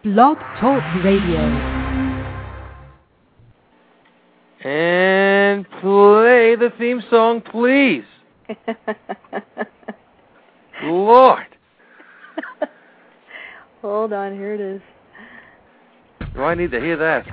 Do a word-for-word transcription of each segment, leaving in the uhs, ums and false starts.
Blog Talk Radio. And play the theme song, please. Lord. Hold on, here it is. Do I need to hear that?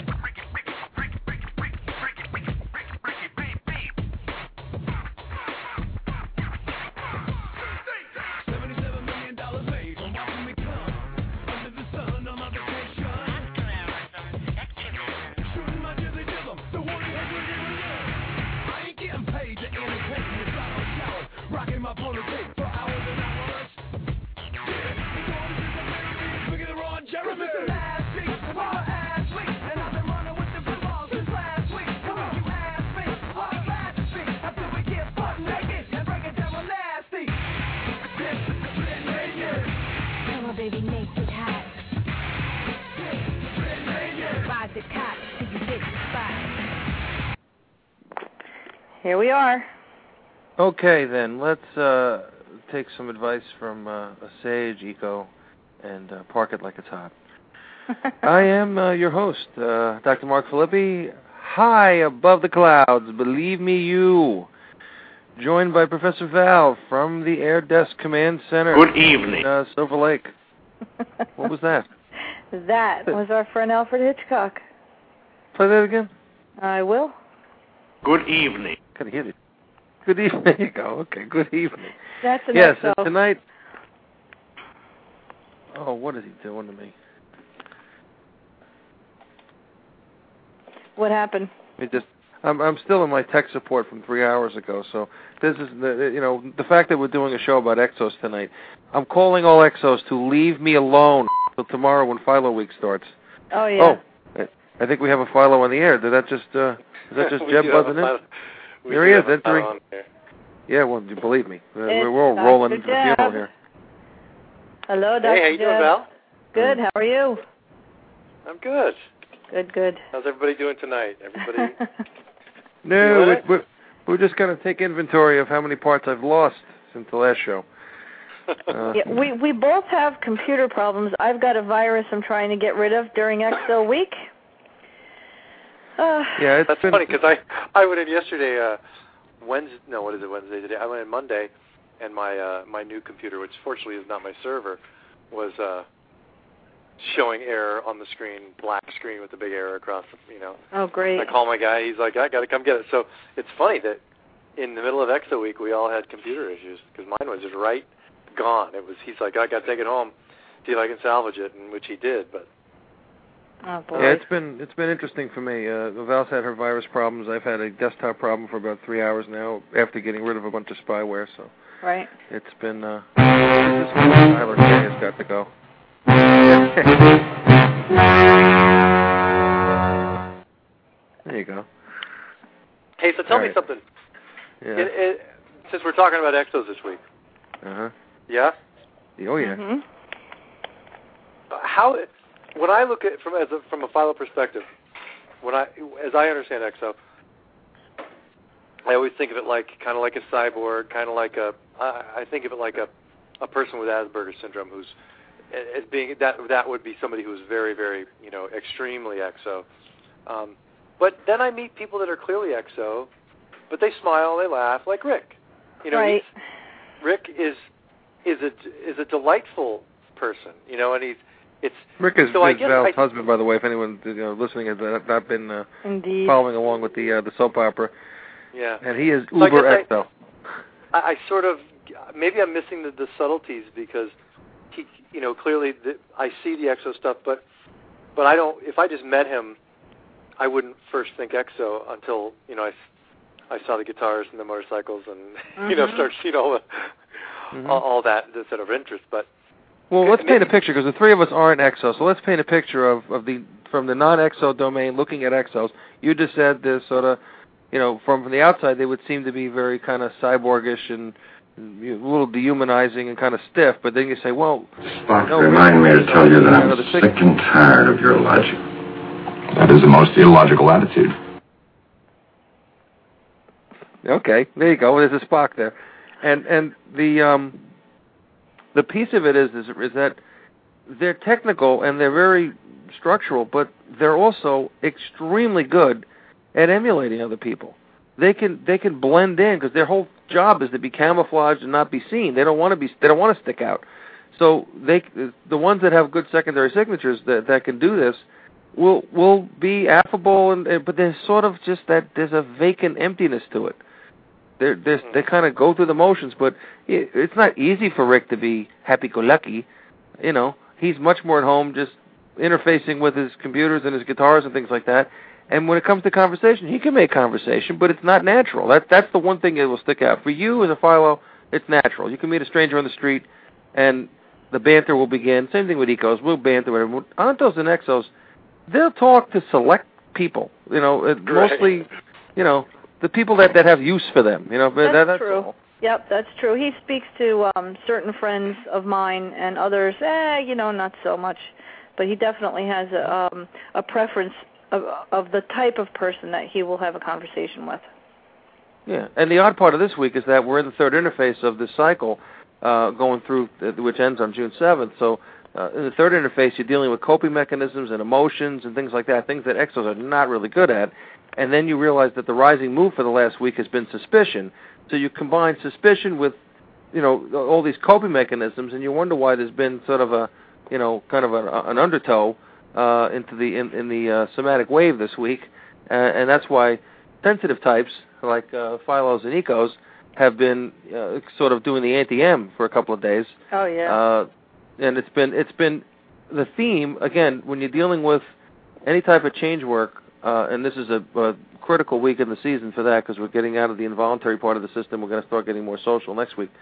Here we are. Okay, then, let's uh, take some advice from uh, a sage, Eco, and uh, park it like it's hot. I am uh, your host, uh, Doctor Mark Filippi, high above the clouds, believe me you, joined by Professor Val from the Air Desk Command Center. Good evening. In, uh, Silver Lake. What was that? That was our friend Alfred Hitchcock. Play that again? I will. Good evening. Can hear it. Good evening. There you go. Okay, good evening. That's an Yes, X O. uh, tonight... Oh, what is he doing to me? What happened? It just... I'm I'm still in my tech support from three hours ago, so this is, the you know, the fact that we're doing a show about Exos tonight, I'm calling all Exos to leave me alone until tomorrow when Philo Week starts. Oh, yeah. Oh, I think we have a Philo on the air. Did that just, uh, is that just Jeb buzzing in? There he is, entering. Yeah, well, you believe me. Uh, we're all rolling into the funeral here. Hello, Doctor Hey, how you doing, Jeb. Val? Good, how are you? I'm good. Good, good. How's everybody doing tonight? Everybody? No, we're, we're, we're just going to take inventory of how many parts I've lost since the last show. Uh, yeah, we, we both have computer problems. I've got a virus I'm trying to get rid of during X O week. Uh, yeah, it's That's been, funny, because I, I went in yesterday, uh, Wednesday, no, what is it, Wednesday today? I went in Monday, and my uh, my new computer, which fortunately is not my server, was uh, showing error on the screen, black screen with a big error across, the, you know. Oh, great. I call my guy, he's like, I got to come get it. So it's funny that in the middle of X O week, we all had computer issues, because mine was just right gone. It was, he's like, I got to take it home, see if I can salvage it, and which he did, but. Oh, boy. Yeah, it's been it's been interesting for me. Uh, Val's had her virus problems. I've had a desktop problem for about three hours now after getting rid of a bunch of spyware. So right. It's been. Uh, this is Tyler K has got to go. There you go. Hey, so tell All me right. something. Yeah. It, it, since we're talking about Exos this week. Uh huh. Yeah. Oh yeah. Mm-hmm. How, when I look at it from as a, from a Philo perspective, when I as I understand X O, I always think of it like kind of like a cyborg, kind of like a. I, I think of it like a, a person with Asperger's syndrome who's as being that that would be somebody who's very very you know extremely X O. Um, but then I meet people that are clearly X O, but they smile, they laugh, like Rick. You know, right. he's, Rick is is a is a delightful person. You know, and he's. It's, Rick is, so is Val's I, husband, by the way. If anyone you know, listening has not been uh, Indeed. following along with the uh, the soap opera, yeah, and he is so uber I X O. I, I sort of maybe I'm missing the, the subtleties because he, you know, clearly the, I see the X O stuff, but but I don't. If I just met him, I wouldn't first think X O until you know I, I saw the guitars and the motorcycles and mm-hmm. you know start seeing all the mm-hmm. all, all that that's sort of interest, but. Well, let's paint a picture because the three of us aren't Exos. So let's paint a picture of, of the from the non-Exo domain looking at Exos. You just said this sort of, you know, from, from the outside they would seem to be very kind of cyborgish and a little dehumanizing and kind of stiff. But then you say, well, Spock, no, remind me to tell you that I'm sick and tired of your logic. That is the most illogical attitude. Okay, there you go. There's a Spock there, and and the um. The piece of it is, is is that they're technical and they're very structural, but they're also extremely good at emulating other people. They can they can blend in because their whole job is to be camouflaged and not be seen. They don't want to be they don't want to stick out. So they the ones that have good secondary signatures that that can do this will will be affable, and but there's sort of just that there's a vacant emptiness to it. They're, they're, they kind of go through the motions, but it, it's not easy for Rick to be happy-go-lucky. You know, he's much more at home just interfacing with his computers and his guitars and things like that. And when it comes to conversation, he can make conversation, but it's not natural. That, that's the one thing that will stick out. For you as a Philo, it's natural. You can meet a stranger on the street, and the banter will begin. Same thing with Ecos. We'll banter with them. Ontos and Exos, they'll talk to select people, you know, right. mostly, you know, the people that, that have use for them, you know. That's, that, that's true. All. Yep, that's true. He speaks to um, certain friends of mine and others, eh, you know, not so much. But he definitely has a, um, a preference of, of the type of person that he will have a conversation with. Yeah, and the odd part of this week is that we're in the third interface of this cycle uh, going through, which ends on June seventh. So uh, in the third interface, you're dealing with coping mechanisms and emotions and things like that, things that Exos are not really good at. And then you realize that the rising move for the last week has been suspicion. So you combine suspicion with, you know, all these coping mechanisms, and you wonder why there's been sort of a, you know, kind of a, an undertow uh, into the in, in the uh, somatic wave this week, uh, and that's why sensitive types like uh, Philos and Ecos have been uh, sort of doing the anti-M for a couple of days. Oh yeah. Uh, and it's been it's been the theme again when you're dealing with any type of change work. Uh, and this is a, a critical week in the season for that because we're getting out of the involuntary part of the system. We're going to start getting more social next week.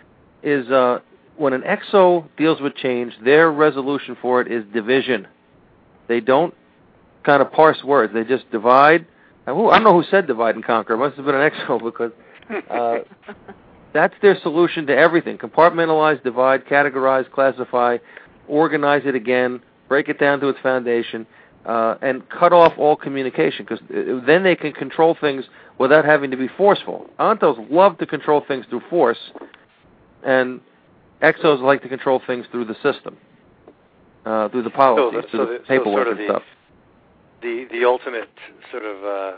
Is uh, when an Exo deals with change, their resolution for it is division. They don't kind of parse words. They just divide. I don't know who said divide and conquer. It must have been an Exo because uh, that's their solution to everything. Compartmentalize, divide, categorize, classify, organize it again, break it down to its foundation. Uh, and cut off all communication, because then they can control things without having to be forceful. Ontos love to control things through force, and Exos like to control things through the system, uh, through the policies, so the, through so the, the paperwork so sort of and the, stuff. The the ultimate sort of, uh,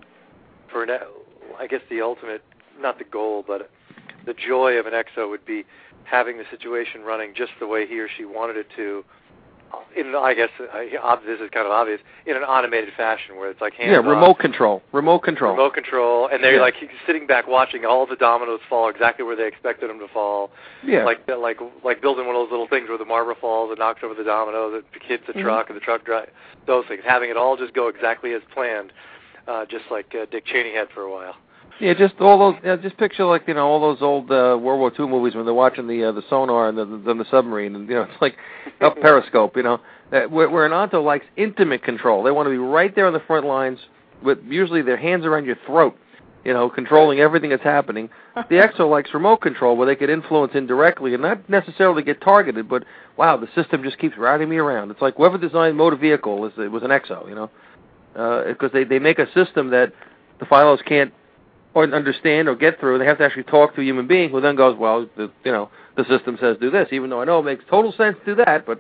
for an, I guess the ultimate, not the goal, but the joy of an Exo would be having the situation running just the way he or she wanted it to. In, I guess uh, this is kind of obvious, in an automated fashion where it's like hands yeah, remote off, control, remote control, remote control, and they're yeah. like sitting back watching all the dominoes fall exactly where they expected them to fall. Yeah, like like like building one of those little things where the marble falls and knocks over the domino that hits the mm-hmm. truck and the truck drives. Those things, having it all just go exactly as planned, uh, just like uh, Dick Cheney had for a while. Yeah, just all those. Yeah, just picture like you know all those old uh, World War Two movies when they're watching the uh, the sonar and the, the the submarine, and you know it's like up periscope. You know, uh, where, where an Onto likes intimate control. They want to be right there on the front lines with usually their hands around your throat. You know, controlling everything that's happening. The Exo likes remote control where they could influence indirectly and not necessarily get targeted. But wow, the system just keeps riding me around. It's like whoever designed motor vehicle was it was an Exo. You know, because uh, they they make a system that the Philos can't. Or understand or get through, they have to actually talk to a human being who then goes, well, the, you know, the system says do this, even though I know it makes total sense to do that, but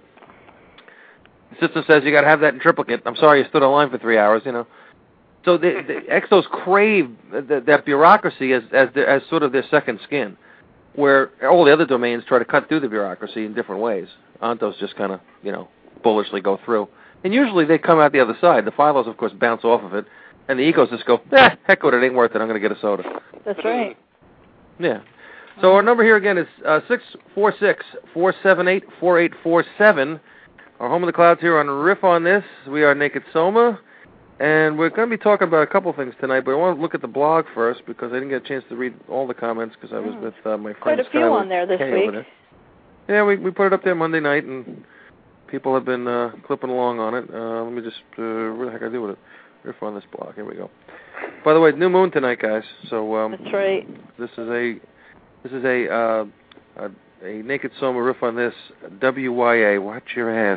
the system says you got to have that in triplicate. I'm sorry you stood on line for three hours, you know. So the, the Exos crave the, that bureaucracy as as, the, as sort of their second skin, where all the other domains try to cut through the bureaucracy in different ways. Ontos just kind of, you know, bullishly go through. And usually they come out the other side. The Philos, of course, bounce off of it. And the Ecos just go, eh, heck with it, ain't worth it, I'm going to get a soda. That's right. Yeah. So our number here again is uh, six four six, four seven eight, four eight four seven. Our Home of the Clouds here on Riff on This. We are Naked Soma. And we're going to be talking about a couple things tonight, but I want to look at the blog first because I didn't get a chance to read all the comments because I was mm. with uh, my friend Quite a few Skylar on there this Kay week. Yeah, we, we put it up there Monday night, and people have been uh, clipping along on it. Uh, let me just, uh, what the heck I do with it? Riff on This blog. Here we go. By the way, new moon tonight, guys. So um, that's right. This is a this is a uh, a, a Naked Soma Riff on This W Y A. Watch your ass.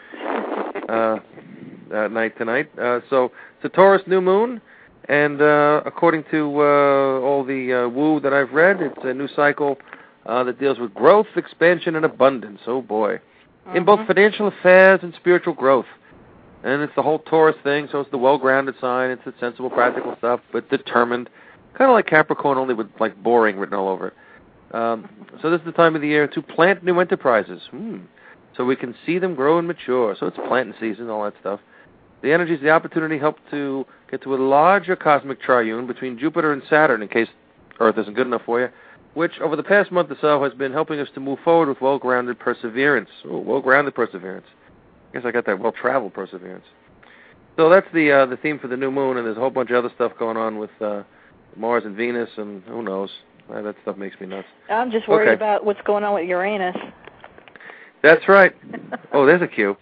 Uh, uh, night tonight. Uh, so it's a Taurus new moon, and uh, according to uh, all the uh, woo that I've read, it's a new cycle uh, that deals with growth, expansion, and abundance. Oh boy, mm-hmm. in both financial affairs and spiritual growth. And it's the whole Taurus thing, so it's the well-grounded sign. It's the sensible, practical stuff, but determined. Kind of like Capricorn, only with, like, boring written all over it. Um, so this is the time of the year to plant new enterprises. Hmm. So we can see them grow and mature. So it's planting season, all that stuff. The energies, the opportunity help to get to a larger cosmic triune between Jupiter and Saturn, in case Earth isn't good enough for you, which over the past month or so has been helping us to move forward with well-grounded perseverance. Oh, well-grounded perseverance. I guess I got that well-traveled perseverance. So that's the uh, the theme for the new moon, and there's a whole bunch of other stuff going on with uh, Mars and Venus, and who knows. Uh, that stuff makes me nuts. I'm just worried okay. about what's going on with Uranus. That's right. Oh, there's a cue.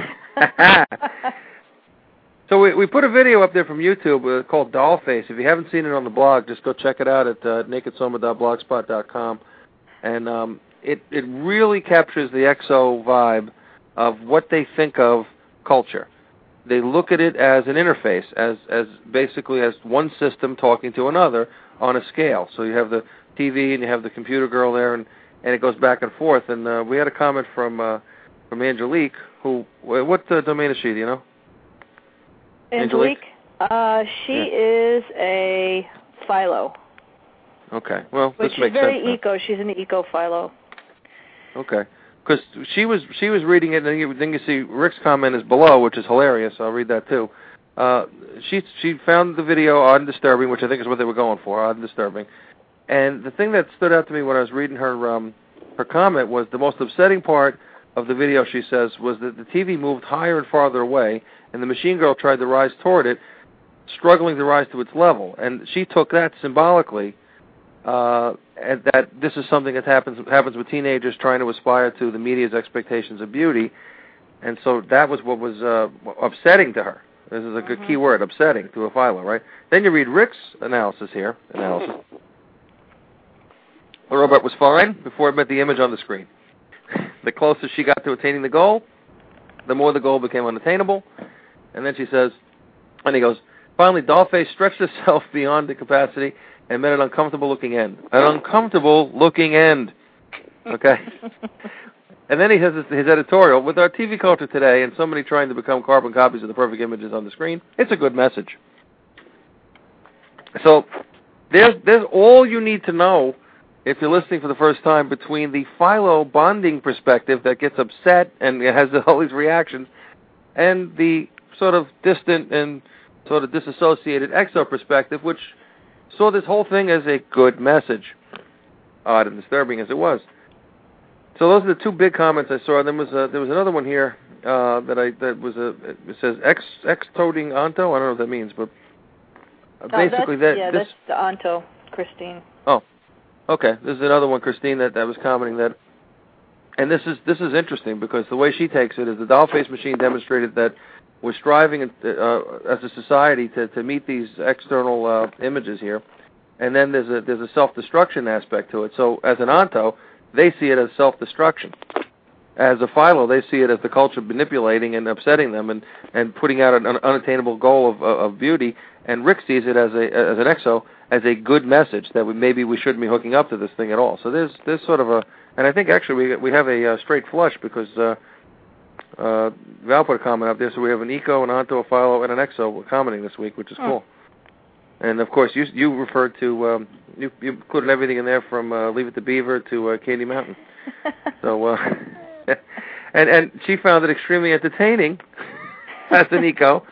So we we put a video up there from YouTube uh, called Dollface. If you haven't seen it on the blog, just go check it out at uh, naked soma dot blogspot dot com. And um, it, it really captures the X O vibe of what they think of culture. They look at it as an interface, as as basically as one system talking to another on a scale. So you have the T V and you have the computer girl there, and, and it goes back and forth. And uh, we had a comment from uh, from Angelique, who, what uh, domain is she, do you know? Angelique? Uh, she yeah. is a philo. Okay, well, but this makes sense. She's very now. eco. She's an eco-philo. Okay, because she was she was reading it, and you, then you see Rick's comment is below, which is hilarious. I'll read that too. Uh, she she found the video odd and disturbing, which I think is what they were going for, odd and disturbing. And the thing that stood out to me when I was reading her um, her comment was the most upsetting part of the video, she says, was that the T V moved higher and farther away, and the machine girl tried to rise toward it, struggling to rise to its level. And she took that symbolically, uh, and that this is something that happens happens with teenagers trying to aspire to the media's expectations of beauty. And so that was what was uh, upsetting to her. This is a good mm-hmm. key word, upsetting to a philo, right? Then you read Rick's analysis here. Analysis. The robot was fine before it met the image on the screen. The closer she got to attaining the goal, the more the goal became unattainable. And then she says, and he goes, finally, Dollface stretched herself beyond the capacity and met an uncomfortable-looking end. An uncomfortable-looking end. Okay? And then he has his, his editorial, with our T V culture today and so many trying to become carbon copies of the perfect images on the screen, it's a good message. So there's there's all you need to know if you're listening for the first time between the philo bonding perspective that gets upset and has all these reactions and the sort of distant and sort of disassociated exo perspective, which saw this whole thing as a good message, odd and disturbing as it was. So those are the two big comments I saw. Then was a, there was another one here uh, that I that was a it says ex ex-toting onto. I don't know what that means, but uh, basically oh, that yeah, this, that's the onto, Christine. Oh. Okay, this is another one, Christine, that, that was commenting that, and this is this is interesting because the way she takes it is the Dollface machine demonstrated that we're striving uh, as a society to, to meet these external uh, images here, and then there's a there's a self-destruction aspect to it. So as an onto, they see it as self-destruction. As a philo, they see it as the culture manipulating and upsetting them and, and putting out an unattainable goal of, of beauty. And Rick sees it as a as an exo as a good message that we, maybe we shouldn't be hooking up to this thing at all. So there's there's sort of a, and I think actually we we have a uh, straight flush because uh, uh, Val put a comment up there. So we have an eco, an onto, a philo, and an exo commenting this week, which is oh. cool. And of course you you referred to um, you you included everything in there from uh, Leave It to Beaver to uh, Candy Mountain. So. Uh, and and she found it extremely entertaining as an eco.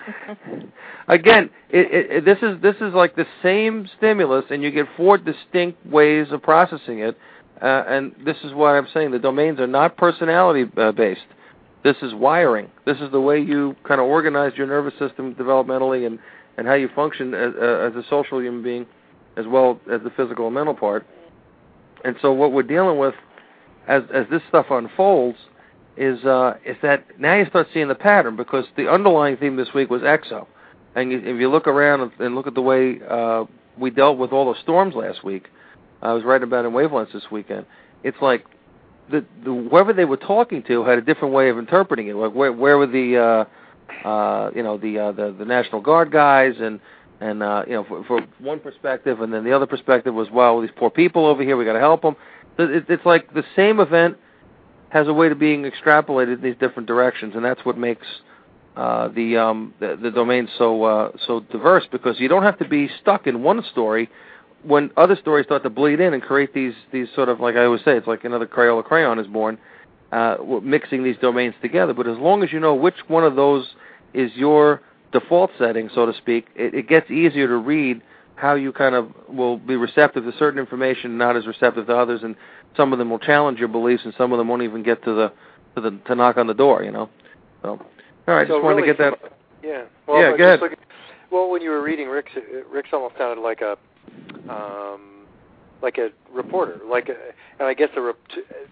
Again, it, it, this is this is like the same stimulus, and you get four distinct ways of processing it. Uh, and this is why I'm saying the domains are not personality uh, based. This is wiring. This is the way you kind of organize your nervous system developmentally, and, and how you function as, uh, as a social human being, as well as the physical and mental part. And so what we're dealing with as as this stuff unfolds is uh, is that now you start seeing the pattern, because the underlying theme this week was exo. And you, if you look around and look at the way uh, we dealt with all the storms last week, I was writing about in Wavelengths this weekend, it's like the, the whoever they were talking to had a different way of interpreting it. Like where, where were the uh, uh, you know the, uh, the the National Guard guys, and and uh, you know for, for one perspective, and then the other perspective was, wow, these poor people over here, we got to help them. It, it's like the same event has a way to being extrapolated in these different directions, and that's what makes uh, the, um, the the domain's so uh, so diverse, because you don't have to be stuck in one story when other stories start to bleed in and create these these sort of, like I always say, it's like another Crayola crayon is born, uh, mixing these domains together. But as long as you know which one of those is your default setting, so to speak, it, it gets easier to read how you kind of will be receptive to certain information, not as receptive to others, and some of them will challenge your beliefs, and some of them won't even get to the to the to knock on the door, you know. So, all right, so just wanted really, to get that. Yeah. Well, yeah, go ahead. Look, well, when you were reading Rick's, Rick's almost sounded like a um, like a reporter, like a, and I guess a rep-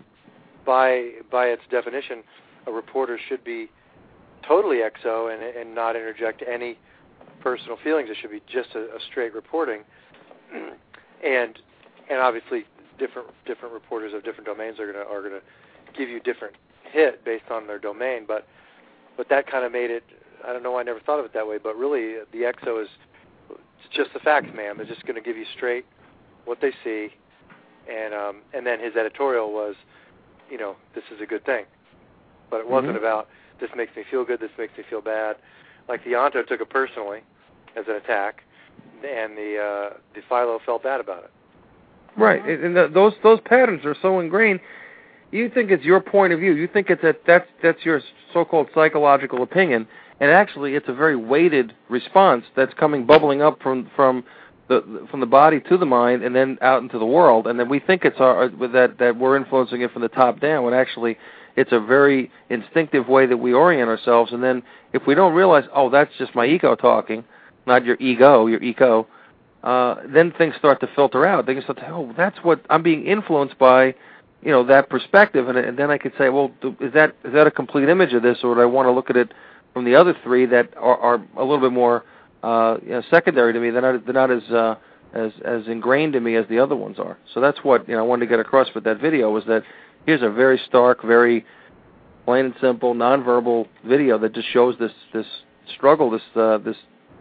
by by its definition, a reporter should be totally X O and and not interject any personal feelings. It should be just a, a straight reporting, and and obviously different different reporters of different domains are gonna are gonna give you different hit based on their domain. But but that kind of made it. I don't know. I never thought of it that way. But really, the X O is it's just the facts, man. They're just going to give you straight what they see, and um, and then his editorial was, you know, this is a good thing. But it wasn't Mm-hmm. about this makes me feel good, this makes me feel bad. Like the Onto took it personally as an attack, and the uh, the Philo felt bad about it. Right, and the, those those patterns are so ingrained. You think it's your point of view. You think it's that that's that's your so-called psychological opinion, and actually it's a very weighted response that's coming bubbling up from from the from the body to the mind, and then out into the world. And then we think it's our that that we're influencing it from the top down, when actually it's a very instinctive way that we orient ourselves. And then if we don't realize, oh, that's just my ego talking, not your ego, your eco, uh, then things start to filter out. They can start to, oh, that's what I'm being influenced by, you know, that perspective. And, and then I could say, well, is that is that a complete image of this, or do I want to look at it from the other three that are, are a little bit more uh, you know, secondary to me? They're not, they're not as uh, as as ingrained in me as the other ones are. So that's what, you know, I wanted to get across with that video, was that here's a very stark, very plain and simple, nonverbal video that just shows this this struggle, this uh, this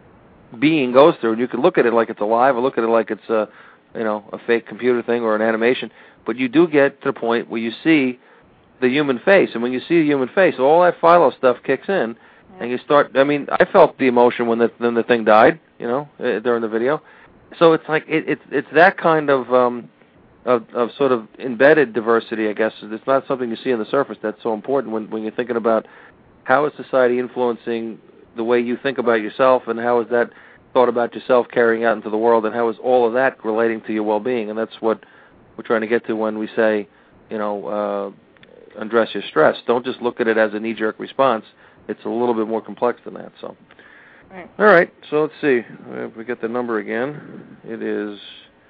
being goes through, and you can look at it like it's alive, or look at it like it's a, you know, a fake computer thing or an animation. But you do get to the point where you see the human face, and when you see the human face, all that Philo stuff kicks in, yeah. And you start. I mean, I felt the emotion when the when the thing died, you know, uh, during the video. So it's like it, it's it's that kind of. Um, Of, of sort of embedded diversity, I guess. It's not something you see on the surface that's so important when, when you're thinking about how is society influencing the way you think about yourself, and how is that thought about yourself carrying out into the world, and how is all of that relating to your well-being. And that's what we're trying to get to when we say, you know, uh, undress your stress. Don't just look at it as a knee-jerk response. It's a little bit more complex than that. So, right. All right, so let's see. If we get the number again, it is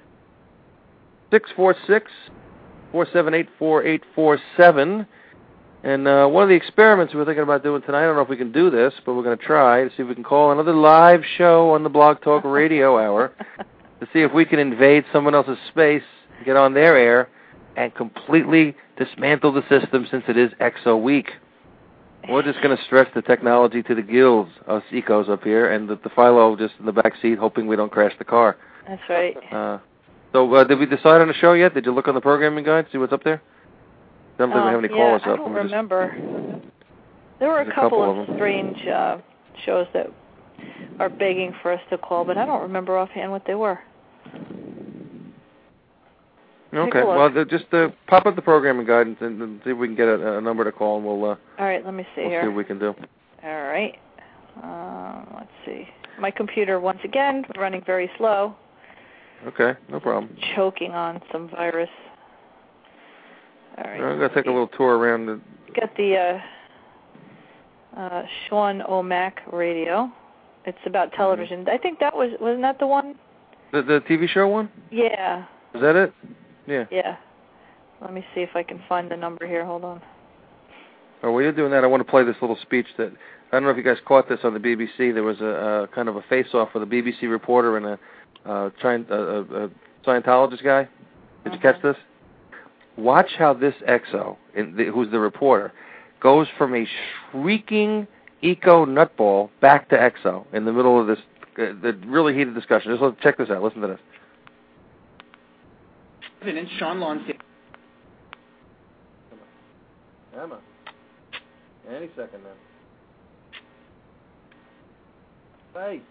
six four six, four seven eight, four eight four seven. And uh, one of the experiments we were thinking about doing tonight, I don't know if we can do this, but we're going to try to see if we can call another live show on the Blog Talk Radio Hour to see if we can invade someone else's space, get on their air, and completely dismantle the system, since it is X O Week. We're just going to stretch the technology to the gills, us ecos up here, and the, the Philo just in the back seat, hoping we don't crash the car. That's right. Uh, So, uh, did we decide on the show yet? Did you look on the programming guide, see what's up there? I don't think um, we have any yeah, callers I up. don't Just, remember. There were a a couple, couple of, of strange uh, shows that are begging for us to call, but I don't remember offhand what they were. Okay, well, just uh, pop up the programming guide and, and see if we can get a, a number to call, and we'll, uh, All right, let me see we'll here. see what we can do. All right. Um, let's see. My computer, once again, running very slow. Okay, no problem. Choking on some virus. All right. I'm going to take a little tour around. The... Got the uh, uh, Sean O'Mac radio. It's about television. Mm-hmm. I think that was, wasn't that the one? The, the T V show one? Yeah. Is that it? Yeah. Yeah. Let me see if I can find the number here. Hold on. Oh, while you're doing that, I want to play this little speech that, I don't know if you guys caught this on the B B C. There was a, a kind of a face-off with a B B C reporter and a Uh, trying, uh, a, a Scientologist guy. Did you catch this? Watch how this X O, in the, who's the reporter, goes from a shrieking eco nutball back to X O in the middle of this uh, the really heated discussion. Just let's check this out. Listen to this. President Sean Lonsdale. Emma, any second now. Hey.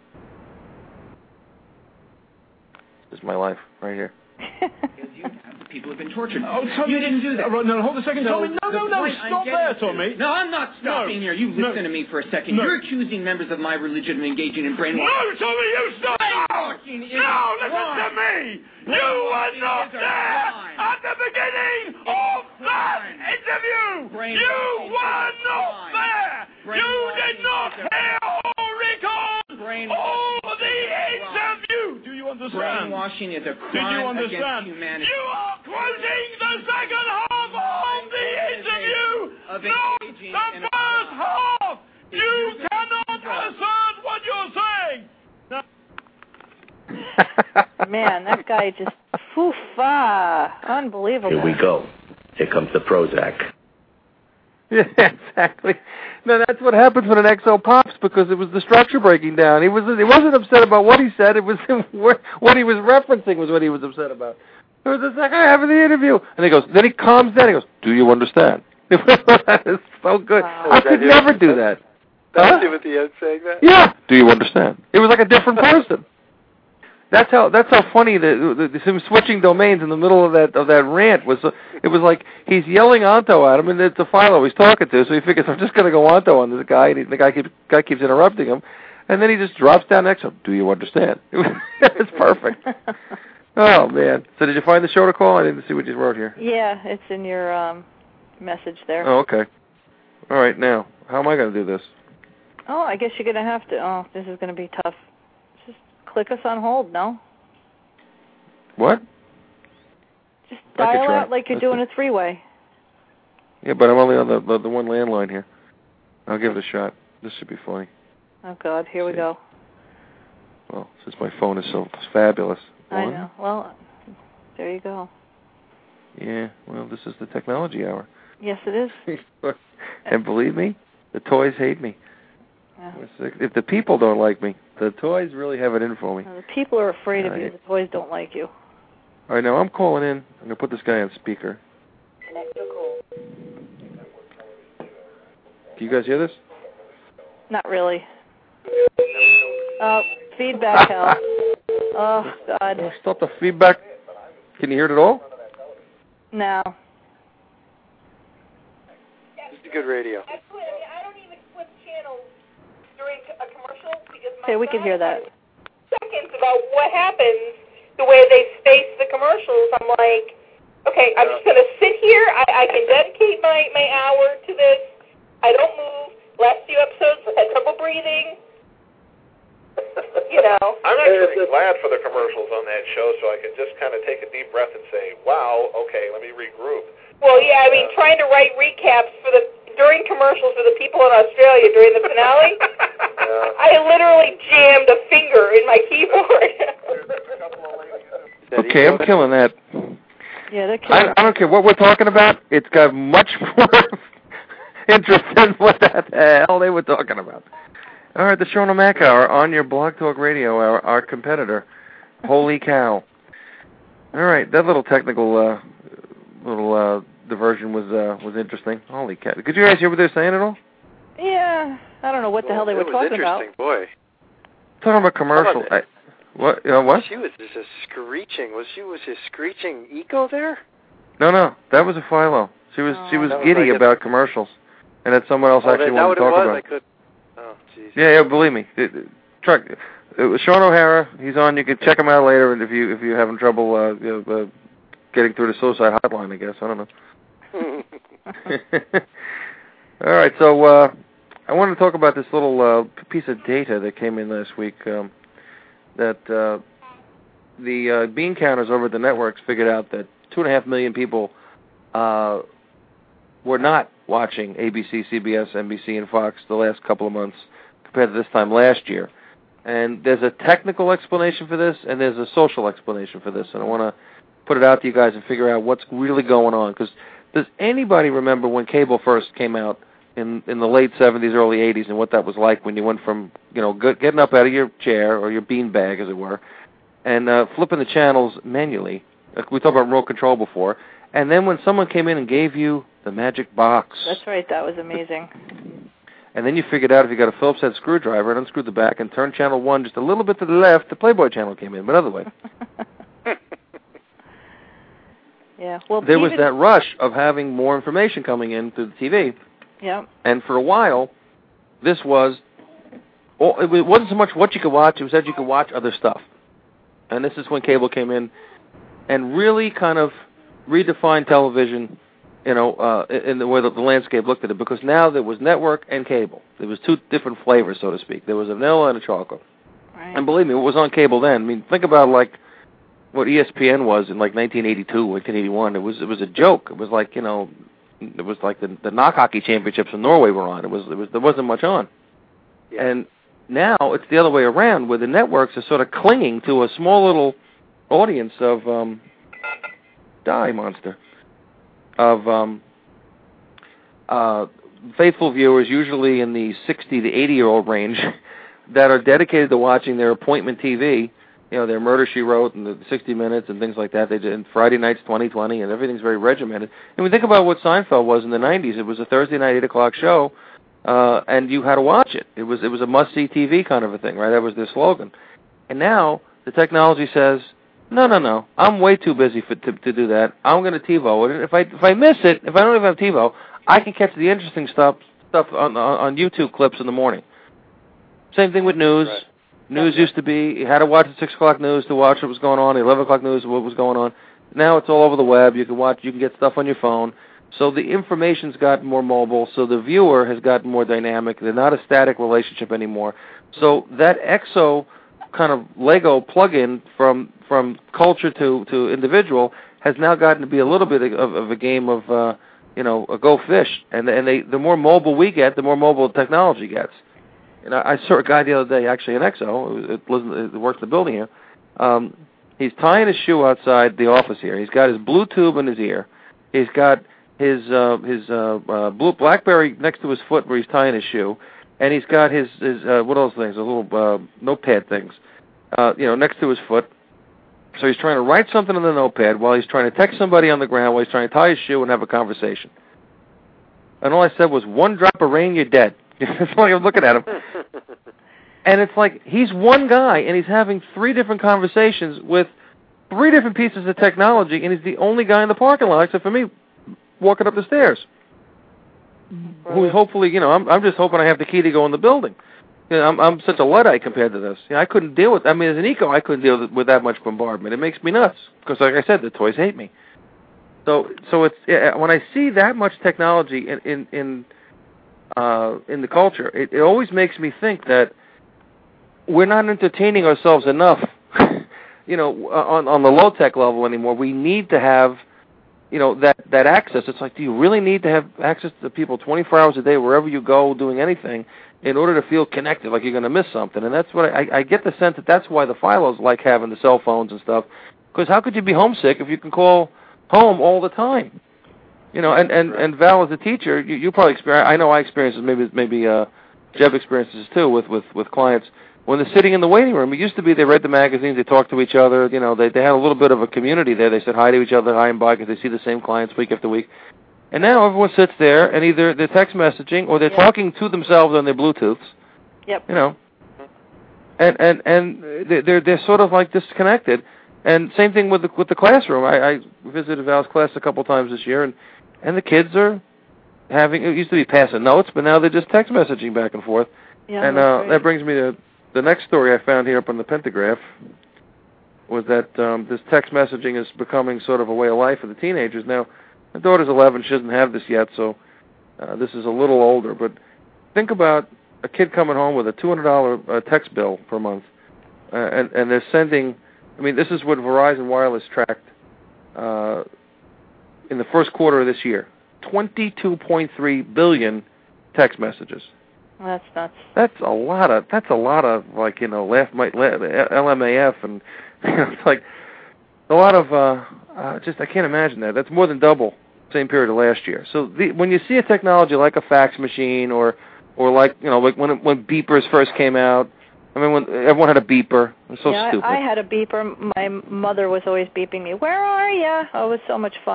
This is my life, right here. People have been tortured. Oh, Tommy, you didn't do that. Uh, no, hold a second, so Tommy. No, no, no, stop there, Tommy. No, I'm not stopping no. here. You listen no. to me for a second. No. You're accusing members of my religion of engaging in brainwashing. No, Tommy, you stop now! No, listen to me! You were not there at the beginning of that interview! You were not there! You did not hear or record all of the interview! Do you understand? Brainwashing is a crime against humanity. You are quoting the second half of the interview, not the first half! You cannot assert what you're saying! No. Man, that guy just, foofa, unbelievable. Here we go. Here comes the Prozac. Yeah, exactly. No, that's what happens when an X O pops, because it was the structure breaking down. He was he wasn't upset about what he said. It was what he was referencing was what he was upset about. It was just like, I have the interview, and he goes. Then he calms down. He goes, "Do you understand?" That is so good. Wow. I could never do that. That's huh? him at the end saying that. Yeah. Do you understand? It was like a different person. That's how that's how funny the, the him switching domains in the middle of that of that rant was. It was like he's yelling Onto at him, and it's a Philo he's talking to. So he figures, I'm just going to go Onto on this guy, and he, the guy keeps guy keeps interrupting him, and then he just drops down next to him. Do you understand? It was, it's perfect. Oh man! So did you find the show to call? I didn't see what you wrote here. Yeah, it's in your um, message there. Oh, okay. All right, now how am I going to do this? Oh, I guess you're going to have to. Oh, this is going to be tough. Just click us on hold, no? What? Just I could dial try. out like you're That's doing good. a three-way. Yeah, but I'm only on the, the the one landline here. I'll give it a shot. This should be funny. Oh God, here we See. go. Well, since my phone is so fabulous. I One. know. Well, there you go. Yeah. Well, this is the technology hour. Yes, it is. And believe me, the toys hate me. Yeah. If the people don't like me, the toys really have it in for me. Well, the people are afraid of Uh, you. The toys don't like you. All right, now I'm calling in. I'm going to put this guy on speaker. Can you guys hear this? Not really. Oh, feedback, Hal. Oh, God. Oh, stop the feedback. Can you hear it at all? No. It's a good radio. Actually, I, mean, I don't even flip channels during a commercial because my Okay, we can hear that. seconds about what happens, the way they space the commercials. I'm like, okay, I'm just going to sit here. I, I can dedicate my, my hour to this. I don't move. Last few episodes, I had trouble breathing. You know. I'm actually glad for the commercials on that show, so I can just kind of take a deep breath and say, wow, okay, let me regroup. Well, yeah, I mean, uh, trying to write recaps for the during commercials for the people in Australia during the finale, yeah. I literally jammed a finger in my keyboard. Okay, I'm killing that. Yeah, they're killing I, I don't care what we're talking about. It's got much more interest than what the hell they were talking about. All right, the Sean O'Mac Hour on your Blog Talk Radio, our, our competitor. Holy cow. All right, that little technical uh, little uh, diversion was uh, was interesting. Holy cow. Could you guys hear what they were saying at all? Yeah, I don't know what the hell they were it was talking about. interesting, boy. Talking about commercial. I, what? You know, what? She was just a screeching. Was she was just screeching eco there? No, no, that was a Philo. She was Oh. she was That was giddy like a- about commercials, and that someone else Oh, actually is that wanted what to talk it was? about. I could. Oh, jeez. Yeah, yeah, believe me. It, it, truck. It was Sean O'Hara. He's on. You can check him out later, and if you if you're having trouble uh, you know, uh, getting through the suicide hotline, I guess I don't know. All right, so uh, I wanted to talk about this little uh, piece of data that came in last week. Um, that uh, the uh, bean counters over at the networks figured out that two and a half million people uh, were not watching A B C, C B S, N B C, and Fox the last couple of months compared to this time last year. And there's a technical explanation for this, and there's a social explanation for this. And I want to put it out to you guys and figure out what's really going on. Because does anybody remember when cable first came out in in the late seventies, early eighties, and what that was like when you went from, you know, get, getting up out of your chair or your bean bag, as it were, and uh, flipping the channels manually? Like we talked about remote control before. And then when someone came in and gave you the magic box. That's right. That was amazing. And then you figured out if you got a Phillips head screwdriver and unscrewed the back and turned channel one just a little bit to the left, the Playboy channel came in, but other way. Yeah. Well, there T V was that rush of having more information coming in through the T V. Yeah. And for a while, this was, it wasn't so much what you could watch, it was that you could watch other stuff. And this is when cable came in and really kind of redefined television, you know, uh, in the way that the landscape looked at it, because now there was network and cable. There was two different flavors, so to speak. There was a vanilla and a chocolate. Right. And believe me, what was on cable then, I mean, think about like what E S P N was in like nineteen eighty-two, nineteen eighty-one. It was it was a joke. It was like, you know, it was like the the knock hockey championships in Norway were on. It was it was there wasn't much on. Yeah. And now it's the other way around, where the networks are sort of clinging to a small little audience of um, die monster of um, uh, faithful viewers, usually in the sixty to eighty year old range, that are dedicated to watching their appointment T V. You know, their Murder, She Wrote and the sixty minutes and things like that. They did and Friday nights twenty twenty, and everything's very regimented. And we think about what Seinfeld was in the nineties. It was a Thursday night, eight o'clock show, uh, and you had to watch it. It was it was a must-see T V kind of a thing, right? That was their slogan. And now the technology says, no, no, no, I'm way too busy for, to, to do that. I'm going to TiVo it. And if I if I miss it, if I don't even have TiVo, I can catch the interesting stuff stuff on on YouTube clips in the morning. Same thing with news. Right. News used to be, you had to watch the six o'clock news to watch what was going on, the eleven o'clock news, what was going on. Now it's all over the web. You can watch, you can get stuff on your phone. So the information's gotten more mobile, so the viewer has gotten more dynamic. They're not a static relationship anymore. So that X O kind of Lego plug-in from from culture to, to individual has now gotten to be a little bit of, of a game of, uh, you know, a go fish. And, and they, the more mobile we get, the more mobile technology gets. And I, I saw a guy the other day, actually an X O, it, it, it works in the building here. Um, he's tying his shoe outside the office here. He's got his blue tube in his ear. He's got his uh, his uh, uh, blue BlackBerry next to his foot where he's tying his shoe, and he's got his his uh, what else things? Those little uh, notepad things, uh, you know, next to his foot. So he's trying to write something on the notepad while he's trying to text somebody on the ground while he's trying to tie his shoe and have a conversation. And all I said was, "One drop of rain, you're dead." It's like I'm looking at him. And it's like he's one guy, and he's having three different conversations with three different pieces of technology, and he's the only guy in the parking lot, except for me, walking up the stairs. Right. Who's hopefully, you know, I'm I'm just hoping I have the key to go in the building. You know, I'm I'm such a Luddite compared to this. You know, I couldn't deal with. I mean, as an eco, I couldn't deal with that much bombardment. It makes me nuts because, like I said, the toys hate me. So so it's when I see that much technology in in, in Uh, in the culture, it, it always makes me think that we're not entertaining ourselves enough, you know, on on the low tech level anymore. We need to have, you know, that that access. It's like, do you really need to have access to people twenty-four hours a day, wherever you go, doing anything, in order to feel connected, like you're going to miss something? And that's what I, I get the sense that that's why the Philos like having the cell phones and stuff. Because how could you be homesick if you can call home all the time? You know, and, and, and Val, as a teacher, you, you probably experience, I know I experience it, maybe maybe uh, Jeb experiences too with, with, with clients. When they're sitting in the waiting room, it used to be they read the magazines, they talked to each other, you know, they, they had a little bit of a community there. They said hi to each other, hi and bye, because they see the same clients week after week. And now everyone sits there, and either they're text messaging or they're yep. talking to themselves on their Bluetooths. Yep. You know, and and, and they're, they're sort of like disconnected. And same thing with the, with the classroom. I, I visited Val's class a couple times this year, and And the kids are having, it used to be passing notes, but now they're just text messaging back and forth. Yeah, and uh, that brings me to the next story I found here up on the Pentagraph, was that um, this text messaging is becoming sort of a way of life for the teenagers. Now, my daughter's eleven, she doesn't have this yet, so uh, this is a little older, but think about a kid coming home with a two hundred dollars uh, text bill per month, uh, and, and they're sending, I mean, this is what Verizon Wireless tracked uh, in the first quarter of this year, twenty-two point three billion text messages. That's nuts. That's a lot of. That's a lot of like you know, laugh might L M A F and you know, it's like a lot of. Uh, uh, just I can't imagine that. That's more than double same period of last year. So the, when you see a technology like a fax machine or or like you know like when it, when beepers first came out. I mean, when everyone had a beeper. It was so yeah, stupid. I, I had a beeper. My mother was always beeping me. Where are you? Oh, it was so much fun.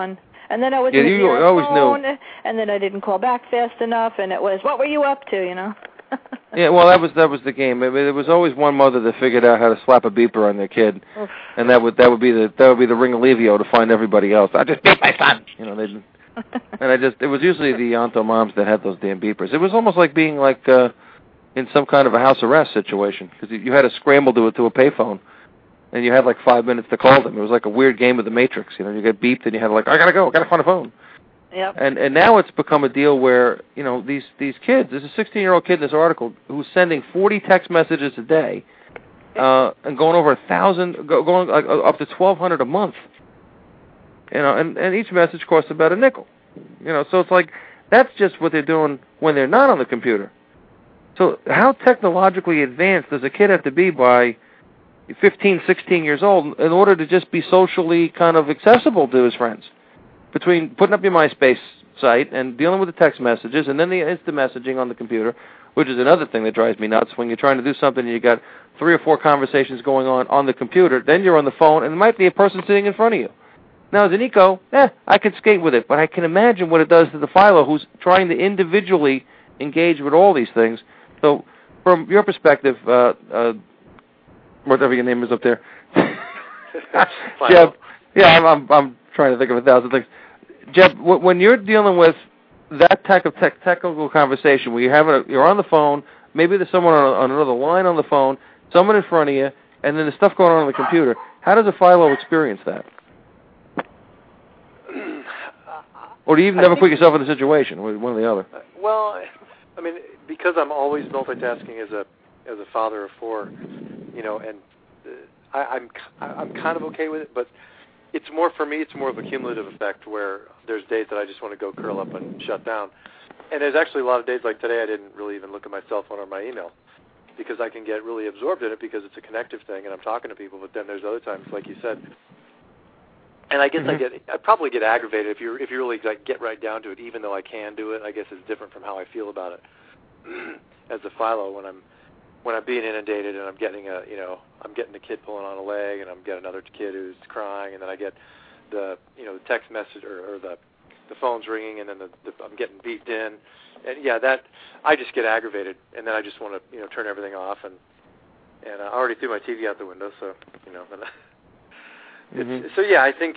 And then I was yeah, in the you always phone, knew. and then I didn't call back fast enough, and it was, what were you up to, you know? Yeah, well, that was that was the game. I mean, there was always one mother that figured out how to slap a beeper on their kid, Oof. and that would that would be the that would be the ringolevio to find everybody else. I just beat my son, you know. They didn't. And I just it was usually the Yonto moms that had those damn beepers. It was almost like being like uh, in some kind of a house arrest situation because you had to scramble to it to a payphone, and you had like five minutes to call them. It was like a weird game of the Matrix. You know, you get beeped and you had to like I gotta go, I gotta find a phone. Yep. And and now it's become a deal where, you know, these these kids, there's a sixteen-year-old kid in this article who's sending forty text messages a day uh, and going over a thousand, go, going like, up to twelve hundred a month. You know, and, and each message costs about a nickel. You know, so it's like that's just what they're doing when they're not on the computer. So how technologically advanced does a kid have to be by fifteen, sixteen years old in order to just be socially kind of accessible to his friends? Between putting up your MySpace site and dealing with the text messages and then the instant messaging on the computer, which is another thing that drives me nuts. When you're trying to do something and you got three or four conversations going on on the computer, then you're on the phone and there might be a person sitting in front of you. Now, as an eco, eh, I could skate with it, but I can imagine what it does to the philo who's trying to individually engage with all these things. So, from your perspective, uh, uh, whatever your name is up there, Jeb, yeah, I'm, I'm, I'm trying to think of a thousand things. Jeb, when you're dealing with that type of tech, technical conversation where you're, having a, you're on the phone, maybe there's someone on, on another line on the phone, someone in front of you, and then there's stuff going on on the computer, how does a philo experience that? Or do you even never put yourself in a situation, one or the other? Well, I mean, because I'm always multitasking as a as a father of four, you know, and uh, I, I'm I'm kind of okay with it, but it's more for me. It's more of a cumulative effect where there's days that I just want to go curl up and shut down, and there's actually a lot of days like today I didn't really even look at my cell phone or my email because I can get really absorbed in it because it's a connective thing and I'm talking to people. But then there's other times, like you said. And I guess mm-hmm. I get, I probably get aggravated if you if you really like get right down to it. Even though I can do it, I guess it's different from how I feel about it as a philo when I'm when I'm being inundated and I'm getting a you know I'm getting the kid pulling on a leg and I'm getting another kid who's crying and then I get the you know the text message or, or the the phone's ringing and then the, the, I'm getting beeped in and yeah that I just get aggravated and then I just want to you know turn everything off and and I already threw my T V out the window so you know. Then Mm-hmm. So yeah, I think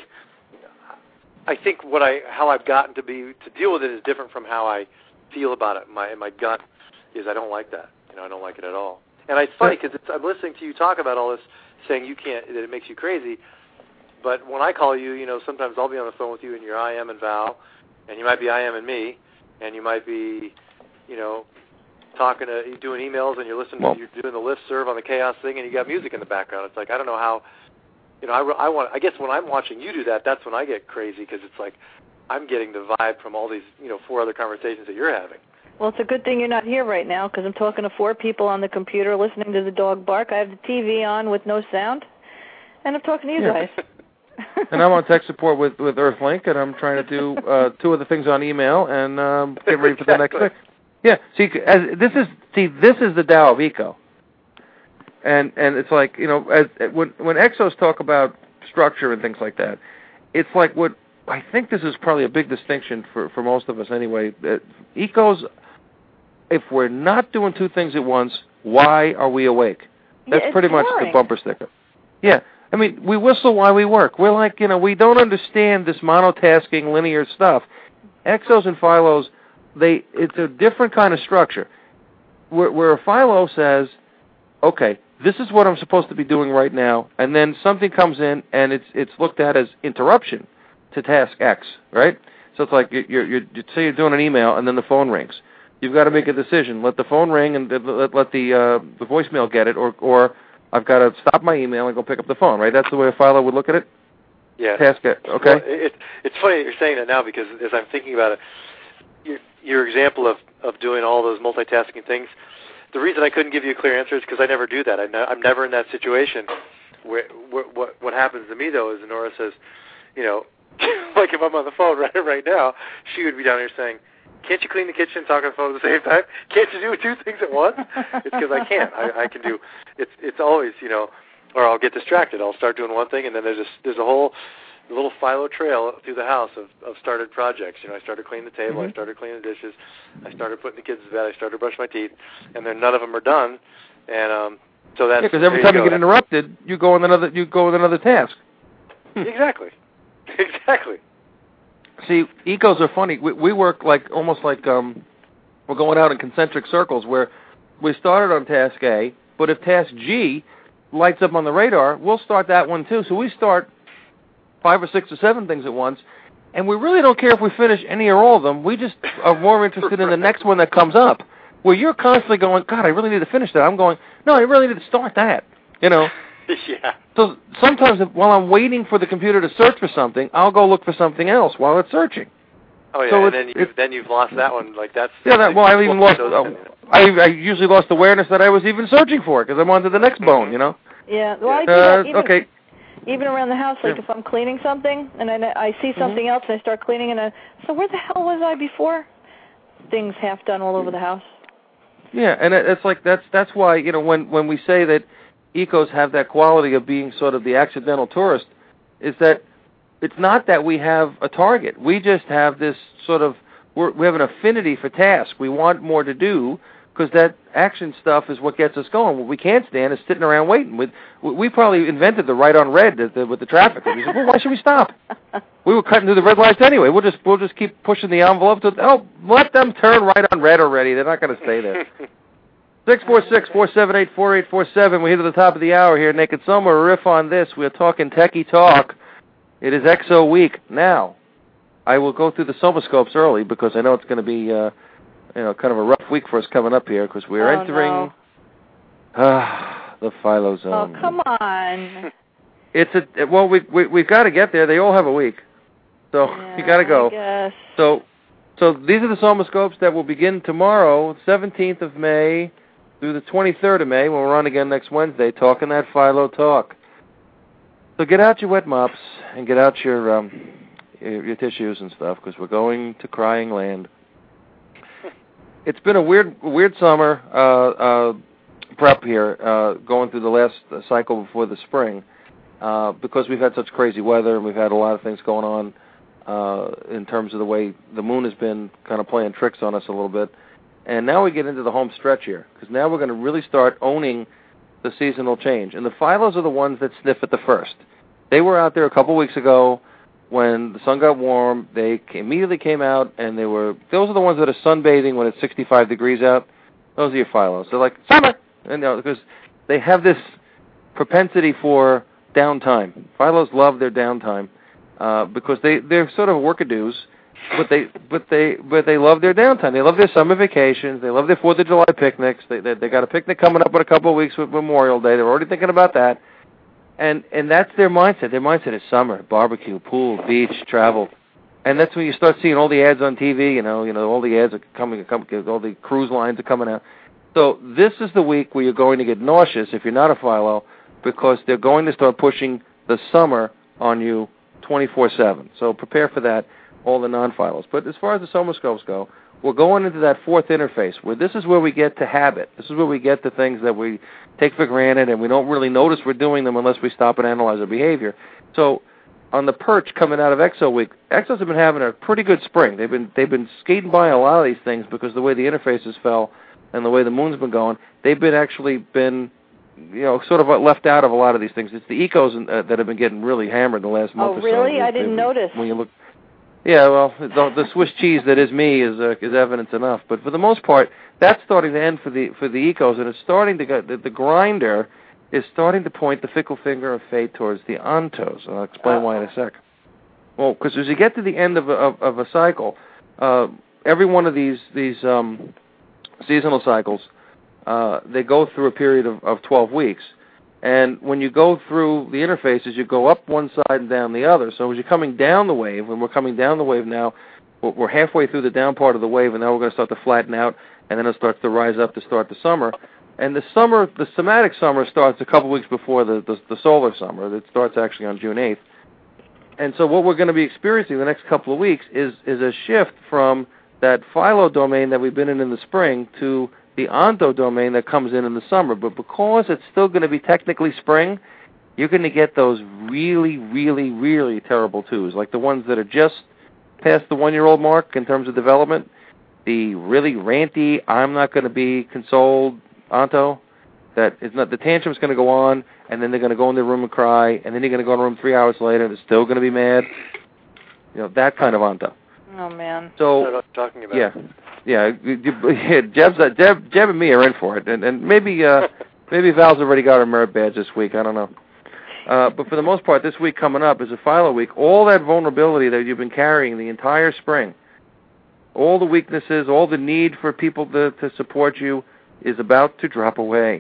I think what I how I've gotten to be to deal with it is different from how I feel about it. My my gut is I don't like that. You know, I don't like it at all. And it's funny because I'm listening to you talk about all this, saying you can't that it makes you crazy. But when I call you, you know, sometimes I'll be on the phone with you and you're I M and Val, and you might be I M and me, and you might be, you know, talking to doing emails and you're listening, well, to, you're doing the listserv on the Chaos thing, and you got music in the background. It's like I don't know how. You know, I, I want. I guess when I'm watching you do that, that's when I get crazy because it's like I'm getting the vibe from all these, you know, four other conversations that you're having. Well, it's a good thing you're not here right now because I'm talking to four people on the computer, listening to the dog bark. I have the T V on with no sound, and I'm talking to you yeah. guys. And I'm on tech support with with Earthlink, and I'm trying to do uh, two of the things on email and um, get ready for exactly. the next thing. Yeah. See, as, this is see, this is the Tao of Eco. And and it's like, you know, as, when when exos talk about structure and things like that, it's like what I think this is probably a big distinction for, for most of us anyway. That ecos, if we're not doing two things at once, why are we awake? That's yeah, pretty boring. much the bumper sticker. Yeah. I mean, we whistle while we work. We're like, you know, we don't understand this monotasking linear stuff. Exos and philos, they it's a different kind of structure. Where, where a philo says, okay, this is what I'm supposed to be doing right now, and then something comes in, and it's it's looked at as interruption to task X, right? So it's like you're, you're, you're say you're doing an email, and then the phone rings. You've got to make a decision. Let the phone ring, and let, let the uh, the voicemail get it, or or I've got to stop my email and go pick up the phone, right? That's the way a philo would look at it? Yeah. Task it, okay? Well, it, it's funny that you're saying that now because as I'm thinking about it, your, your example of, of doing all those multitasking things, the reason I couldn't give you a clear answer is because I never do that. I ne- I'm never in that situation. Where, where what what happens to me though is Nora says, you know, like if I'm on the phone right right now, she would be down here saying, "Can't you clean the kitchen and talk on the phone at the same time? Can't you do two things at once?" It's because I can't. I, I can do. It's it's always you know, or I'll get distracted. I'll start doing one thing and then there's a there's a whole a little Philo trail through the house of, of started projects. You know, I started cleaning the table, mm-hmm. I started cleaning the dishes, I started putting the kids to bed, I started brushing my teeth, and then none of them are done. And um, so that's yeah, because every time you, you get interrupted, you go on another you go with another task. Exactly, exactly. See, ecos are funny. We, we work like almost like um, we're going out in concentric circles where we started on task A, but if task G lights up on the radar, we'll start that one too. So we start five or six or seven things at once, and we really don't care if we finish any or all of them. We just are more interested in the next one that comes up, where you're constantly going, God, I really need to finish that. I'm going, no, I really need to start that, you know. Yeah. So sometimes if, while I'm waiting for the computer to search for something, I'll go look for something else while it's searching. Oh, yeah, so and then you've, then you've lost that one. Like that's yeah, that, well, I've even lost, uh, I, I usually lost awareness that I was even searching for it because I'm on to the next bone, you know. Yeah, well, I do uh, that even, okay. even around the house, like yeah. if I'm cleaning something and I, I see something mm-hmm. else and I start cleaning and I, so where the hell was I before? Things half done all over the house. Yeah, and it's like that's that's why, you know, when, when we say that ecos have that quality of being sort of the accidental tourist, is that it's not that we have a target. We just have this sort of, we're, we have an affinity for tasks. We want more to do because that action stuff is what gets us going. What we can't stand is sitting around waiting. We, we probably invented the right on red the, the, with the traffic. We said, well, why should we stop? We were cutting through the red lights anyway. We'll just we'll just keep pushing the envelope to, oh, let them turn right on red already. They're not going to stay there. six four six, four seven eight, four eight four seven. We hit at the top of the hour here. Naked Soma, riff on this. We're talking techie talk. It is Exo Week. Now, I will go through the Somascopes early because I know it's going to be uh, you know, kind of a rough week for us coming up here because we're oh, entering no. uh, the Philo Zone. Oh, come on. It's a well, we, we we've got to get there. They all have a week, so yeah, you got to go. I guess. So, so these are the Somascopes that will begin tomorrow, seventeenth of May, through the twenty-third of May, when we're on again next Wednesday, talking that Philo talk. So get out your wet mops and get out your um, your, your tissues and stuff because we're going to Crying Land. It's been a weird weird summer uh, uh, prep here, uh, going through the last cycle before the spring. Uh, because we've had such crazy weather and we've had a lot of things going on uh, in terms of the way the moon has been kind of playing tricks on us a little bit. And now we get into the home stretch here because now we're going to really start owning the seasonal change. And the Philos are the ones that sniff at the first. They were out there a couple weeks ago when the sun got warm. They immediately came out and they were, those are the ones that are sunbathing when it's sixty-five degrees out. Those are your Philos. They're like, summer! And, you know, because they have this propensity for downtime. Philos love their downtime uh, because they they're sort of workadoos, but they but they but they love their downtime. They love their summer vacations. They love their Fourth of July picnics. They they, they got a picnic coming up in a couple of weeks with Memorial Day. They're already thinking about that, and and that's their mindset. Their mindset is summer, barbecue, pool, beach, travel, and that's when you start seeing all the ads on T V. You know, you know all the ads are coming, all the cruise lines are coming out. So this is the week where you're going to get nauseous if you're not a Philo, because they're going to start pushing the summer on you twenty-four seven. So prepare for that, all the non-Philos. But as far as the Somascopes go, we're going into that fourth interface, where this is where we get to habit. This is where we get to things that we take for granted, and we don't really notice we're doing them unless we stop and analyze our behavior. So on the perch coming out of Exo Week, Exos have been having a pretty good spring. They've been they've been skating by a lot of these things because the way the interfaces fell and the way the moon's been going, they've been actually been you know, sort of left out of a lot of these things. It's the ecos uh, that have been getting really hammered the last month oh, or so. Oh, really? I they, didn't they, notice. When you look, yeah, well, the, the Swiss cheese that is me is uh, is evidence enough. But for the most part, that's starting to end for the for the ecos, and it's starting to get the, the grinder is starting to point the fickle finger of fate towards the ontos. And I'll explain uh-huh. why in a sec. Well, because as you get to the end of a, of, of a cycle, uh, every one of these these um, seasonal cycles. Uh, they go through a period of, of twelve weeks. And when you go through the interfaces, you go up one side and down the other. So as you're coming down the wave, and we're coming down the wave now, we're halfway through the down part of the wave, and now we're going to start to flatten out, and then it starts to rise up to start the summer. And the summer, the somatic summer starts a couple weeks before the, the, the solar summer. It starts actually on June eighth. And so what we're going to be experiencing the next couple of weeks is, is a shift from that Philo domain that we've been in in the spring to the onto domain that comes in in the summer. But because it's still going to be technically spring, you're going to get those really, really, really terrible twos, like the ones that are just past the one-year-old mark in terms of development, the really ranty, I'm not going to be consoled Onto, that is not, the tantrum's going to go on, and then they're going to go in their room and cry, and then you're going to go in the room three hours later, and they're still going to be mad. You know, that kind of Onto. Oh, man. So, That's what I'm talking about. Yeah. Yeah, yeah Jeb's, uh, Jeb, Jeb and me are in for it, and, and maybe uh, maybe Val's already got her merit badge this week, I don't know. Uh, but for the most part, this week coming up is a Philo week. All that vulnerability that you've been carrying the entire spring, all the weaknesses, all the need for people to, to support you is about to drop away.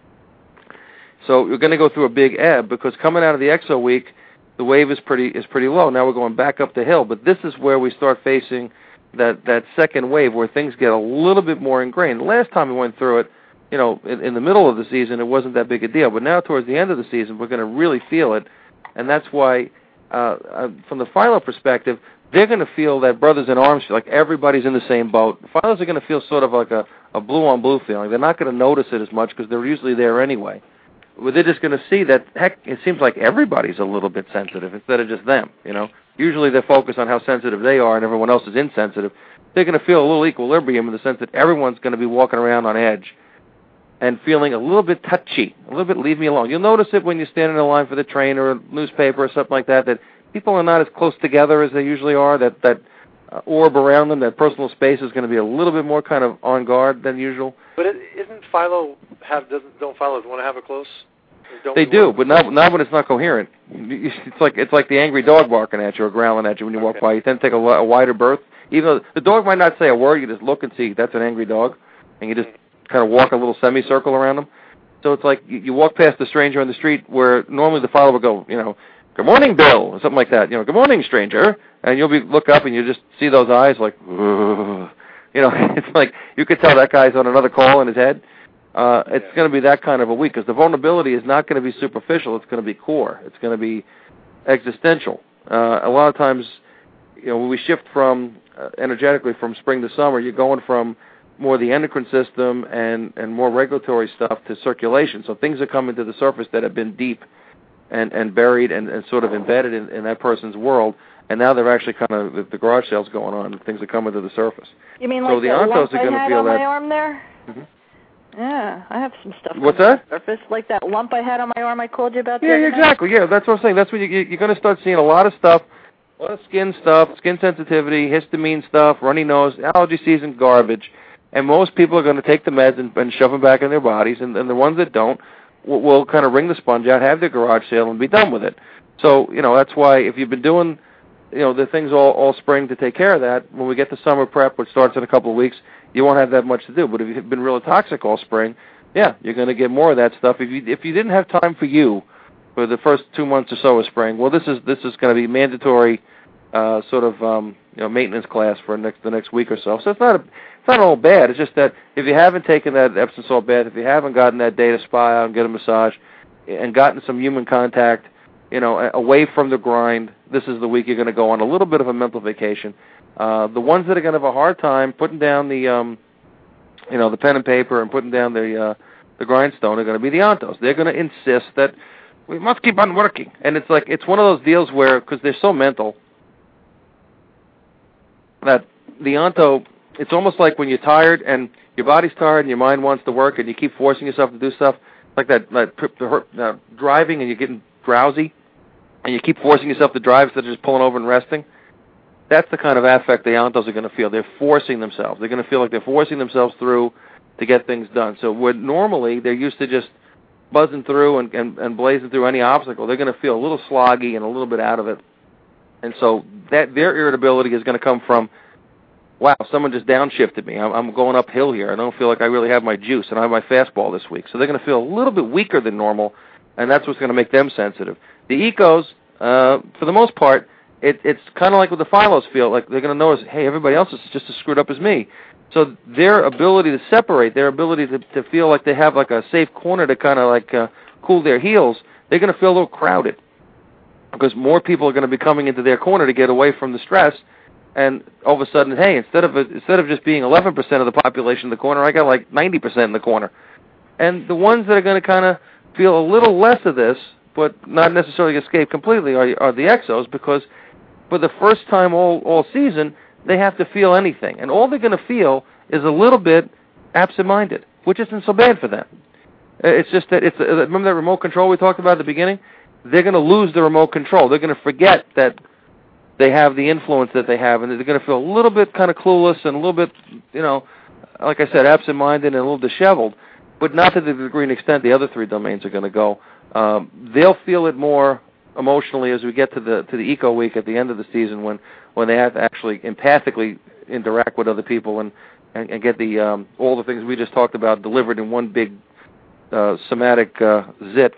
So you're going to go through a big ebb, because coming out of the Exo week, the wave is pretty is pretty low. Now we're going back up the hill, but this is where we start facing that, that second wave where things get a little bit more ingrained. The last time we went through it, you know, in, in the middle of the season, it wasn't that big a deal. But now towards the end of the season, we're going to really feel it, and that's why, uh, uh, from the Philo perspective, they're going to feel that brothers in arms, like everybody's in the same boat. Philos are going to feel sort of like a, a blue-on-blue feeling. They're not going to notice it as much because they're usually there anyway. But they're just going to see that, heck, it seems like everybody's a little bit sensitive instead of just them, you know. Usually they're focused on how sensitive they are and everyone else is insensitive. They're going to feel a little equilibrium in the sense that everyone's going to be walking around on edge and feeling a little bit touchy, a little bit leave me alone. You'll notice it when you stand in a line for the train or a newspaper or something like that, that people are not as close together as they usually are, that that uh, orb around them, that personal space is going to be a little bit more kind of on guard than usual. But it, isn't Philo, have, doesn't, don't Philos want to have it close? Don't they do, but not, not when it's not coherent. It's like it's like the angry dog barking at you or growling at you when you walk okay. by. You tend to take a, a wider berth. Even though the dog might not say a word, you just look and see that's an angry dog, and you just kind of walk a little semicircle around them. So it's like you, you walk past a stranger on the street where normally the Philo would go, you know, good morning, Bill, or something like that. You know, good morning, stranger. And you'll be look up and you just see those eyes like, ugh. You know, it's like you could tell that guy's on another call in his head. Uh, it's going to be that kind of a week because the vulnerability is not going to be superficial. It's going to be core. It's going to be existential. Uh, a lot of times, you know, when we shift from uh, energetically from spring to summer, you're going from more the endocrine system and, and more regulatory stuff to circulation. So things are coming to the surface that have been deep and, and buried and, and sort of embedded in, in that person's world. And now they're actually kind of, the, the garage sales going on, and things are coming to the surface. You mean so like the the lump are I going had to feel on that. my arm there? Mm-hmm. Yeah, I have some stuff. What's that? Surface, like that lump I had on my arm I called you about. Yeah, exactly. Yeah, that's what I'm saying. That's what you, you're going to start seeing a lot of stuff, a lot of skin stuff, skin sensitivity, histamine stuff, runny nose, allergy season garbage. And most people are going to take the meds and, and shove them back in their bodies, and, and the ones that don't will, will kind of wring the sponge out, have their garage sale, and be done with it. So, you know, that's why if you've been doing, you know, the things all, all spring to take care of that, when we get to summer prep, which starts in a couple of weeks, you won't have that much to do. But if you've been really toxic all spring, yeah, you're going to get more of that stuff. If you if you didn't have time for you for the first two months or so of spring, well, this is this is going to be mandatory uh, sort of um, you know maintenance class for next the next week or so. So it's not a, it's not all bad. It's just that if you haven't taken that Epsom salt bath, if you haven't gotten that day to spa out and get a massage, and gotten some human contact, you know, away from the grind, this is the week you're going to go on a little bit of a mental vacation. Uh, the ones that are going to have a hard time putting down the, um, you know, the pen and paper and putting down the uh, the grindstone are going to be the Ontos. They're going to insist that we must keep on working. And it's like, it's one of those deals where, because they're so mental, that the Onto, it's almost like when you're tired and your body's tired and your mind wants to work and you keep forcing yourself to do stuff, like that, that uh, driving and you're getting drowsy and you keep forcing yourself to drive instead of just pulling over and resting. That's the kind of affect the Ontos are going to feel. They're forcing themselves. They're going to feel like they're forcing themselves through to get things done. So where normally they're used to just buzzing through and, and, and blazing through any obstacle, they're going to feel a little sloggy and a little bit out of it. And so that their irritability is going to come from, wow, someone just downshifted me. I'm, I'm going uphill here. I don't feel like I really have my juice, and I have my fastball this week. So they're going to feel a little bit weaker than normal, and that's what's going to make them sensitive. The Ecos, uh, for the most part, It, it's kind of like what the Philos feel. Like they're going to notice, hey, everybody else is just as screwed up as me. So their ability to separate, their ability to, to feel like they have like a safe corner to kind of like uh, cool their heels, they're going to feel a little crowded because more people are going to be coming into their corner to get away from the stress. And all of a sudden, hey, instead of instead of just being eleven percent of the population in the corner, I got like ninety percent in the corner. And the ones that are going to kind of feel a little less of this but not necessarily escape completely, are, are the Exos, because for the first time all, all season, they have to feel anything. And all they're going to feel is a little bit absent-minded, which isn't so bad for them. It's just that, it's remember that remote control we talked about at the beginning? They're going to lose the remote control. They're going to forget that they have the influence that they have, and they're going to feel a little bit kind of clueless and a little bit, you know, like I said, absent-minded and a little disheveled, but not to the degree and extent the other three domains are going to go. Um, they'll feel it more emotionally as we get to the to the Eco Week at the end of the season, when, when they have to actually empathically interact with other people and, and, and get the um, all the things we just talked about delivered in one big uh, somatic uh, zit.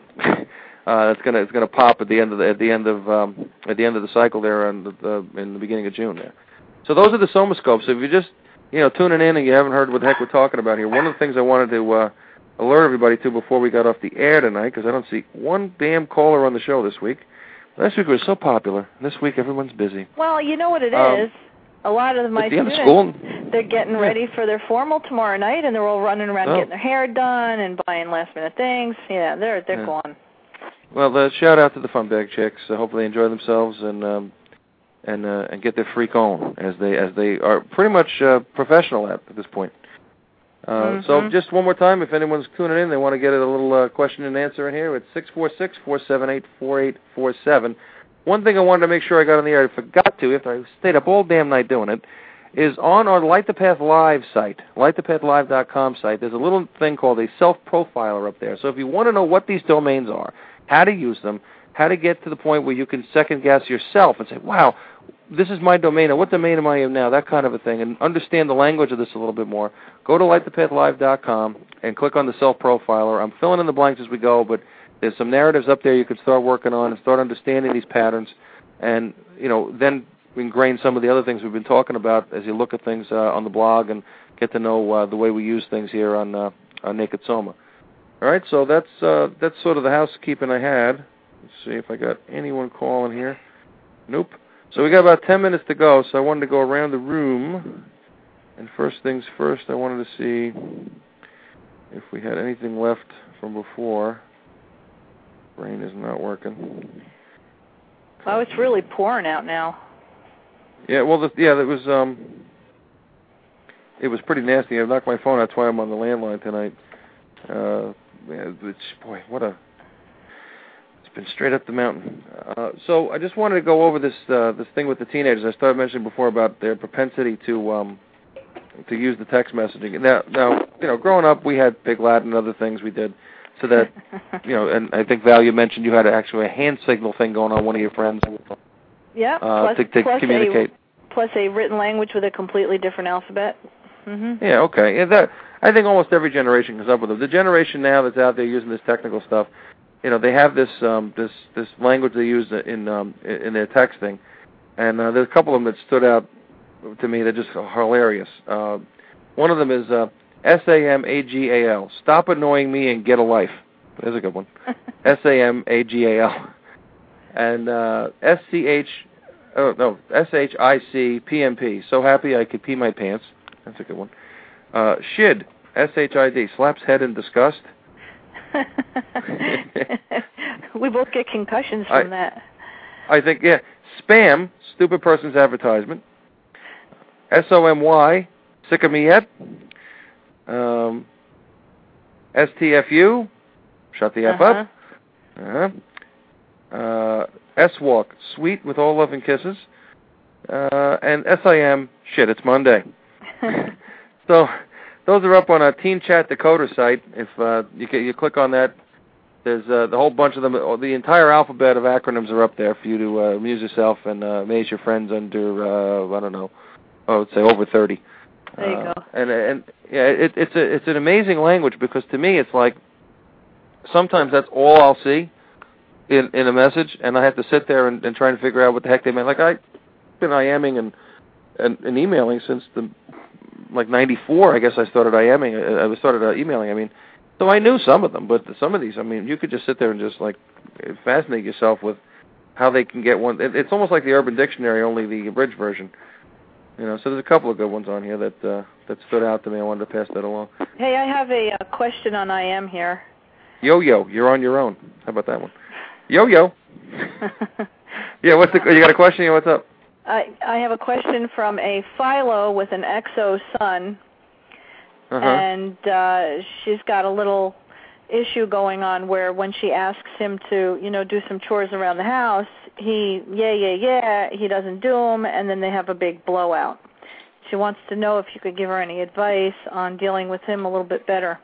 Uh, it's gonna it's gonna pop at the end of the at the end of um, at the end of the cycle there on the, the, in the beginning of June there. So those are the Somascopes. So if you just you know tuning in and you haven't heard what the heck we're talking about here, one of the things I wanted to uh, alert everybody to before we got off the air tonight, because I don't see one damn caller on the show this week. Last week was so popular. This week everyone's busy. Well, you know what it um, is. A lot of my students, school, they're getting ready for their formal tomorrow night, and they're all running around oh. getting their hair done and buying last minute things. Yeah, they're they're yeah. gone. Well, uh, shout out to the Fun Bag Chicks. Uh, hopefully, they enjoy themselves and um, and uh, and get their freak on as they as they are pretty much uh, professional at at this point. Uh, mm-hmm. So, just one more time, if anyone's tuning in, they want to get a little uh, question and answer in here. It's six four six, four seven eight, four eight four seven. One thing I wanted to make sure I got on the air, I forgot to, after I stayed up all damn night doing it, is on our Light the Path Live site, light the path live dot com site. There's a little thing called a self-profiler up there. So if you want to know what these domains are, how to use them, how to get to the point where you can second-guess yourself and say, wow, this is my domain, or what domain am I in now, that kind of a thing, and understand the language of this a little bit more, go to light the path live dot com and click on the self-profiler. I'm filling in the blanks as we go, but there's some narratives up there you can start working on and start understanding these patterns, and, you know, then ingrain some of the other things we've been talking about as you look at things uh, on the blog and get to know uh, the way we use things here on, uh, on Naked Soma. All right, so that's uh, that's sort of the housekeeping I had. Let's see if I got anyone calling here. Nope. So we got about ten minutes to go, so I wanted to go around the room. And first things first, I wanted to see if we had anything left from before. Brain is not working. Oh, it's really pouring out now. Yeah, well, the, yeah, it was um, it was pretty nasty. I knocked my phone out. That's why I'm on the landline tonight. Uh, yeah, it's, boy, what a... It's been straight up the mountain. Uh, so I just wanted to go over this uh, this thing with the teenagers. I started mentioning before about their propensity to um, to use the text messaging. Now, now, you know, growing up, we had Big Latin and other things we did. So that, you know, and I think Val, you mentioned you had actually a hand signal thing going on one of your friends. Yeah, uh, plus, to, to plus communicate. A, plus a written language with a completely different alphabet. Mm-hmm. Yeah, okay. Yeah, that, I think almost every generation comes up with it. The generation now that's out there using this technical stuff, you know, they have this um, this this language they use in um, in their texting, and uh, there's a couple of them that stood out to me. They're just hilarious. Uh, one of them is uh, S A M A G A L. Stop annoying me and get a life. There's a good one. S A M A G A L. And uh, S C H, oh no, S H I C P M P. So happy I could pee my pants. That's a good one. Uh, Shid, S H I D. Slaps head in disgust. We both get concussions from I, that. I think, yeah. Spam, stupid person's advertisement. S O M Y, sick of me yet. Um, S T F U, shut the F uh-huh. up. Uh-huh. Uh, S-Walk, sweet with all love and kisses. Uh, and S I M, shit, it's Monday. So those are up on a Teen Chat Decoder site. If uh, you, you click on that, there's uh, the whole bunch of them. The entire alphabet of acronyms are up there for you to uh, amuse yourself and uh, amaze your friends under, uh, I don't know, oh, let's say over thirty. There you uh, go. And, and yeah, it, it's, a, it's an amazing language because to me it's like sometimes that's all I'll see in, in a message, and I have to sit there and, and try and figure out what the heck they meant. Like I've been IMing and, and, and emailing since the like ninety-four, I guess I started IMing. I started uh, emailing. I mean, so I knew some of them, but some of these, I mean, you could just sit there and just like fascinate yourself with how they can get one. It, it's almost like the Urban Dictionary, only the abridged version. You know, so there's a couple of good ones on here that uh, that stood out to me. I wanted to pass that along. Hey, I have a, a question on I M here. Yo-yo, you're on your own. How about that one? Yo yo. Yeah, what's the? You got a question? Yeah, what's up? I I have a question from a Philo with an Exo son, uh-huh. and uh, she's got a little issue going on where when she asks him to, you know, do some chores around the house, he yeah yeah yeah he doesn't do them, and then they have a big blowout. She wants to know if you could give her any advice on dealing with him a little bit better.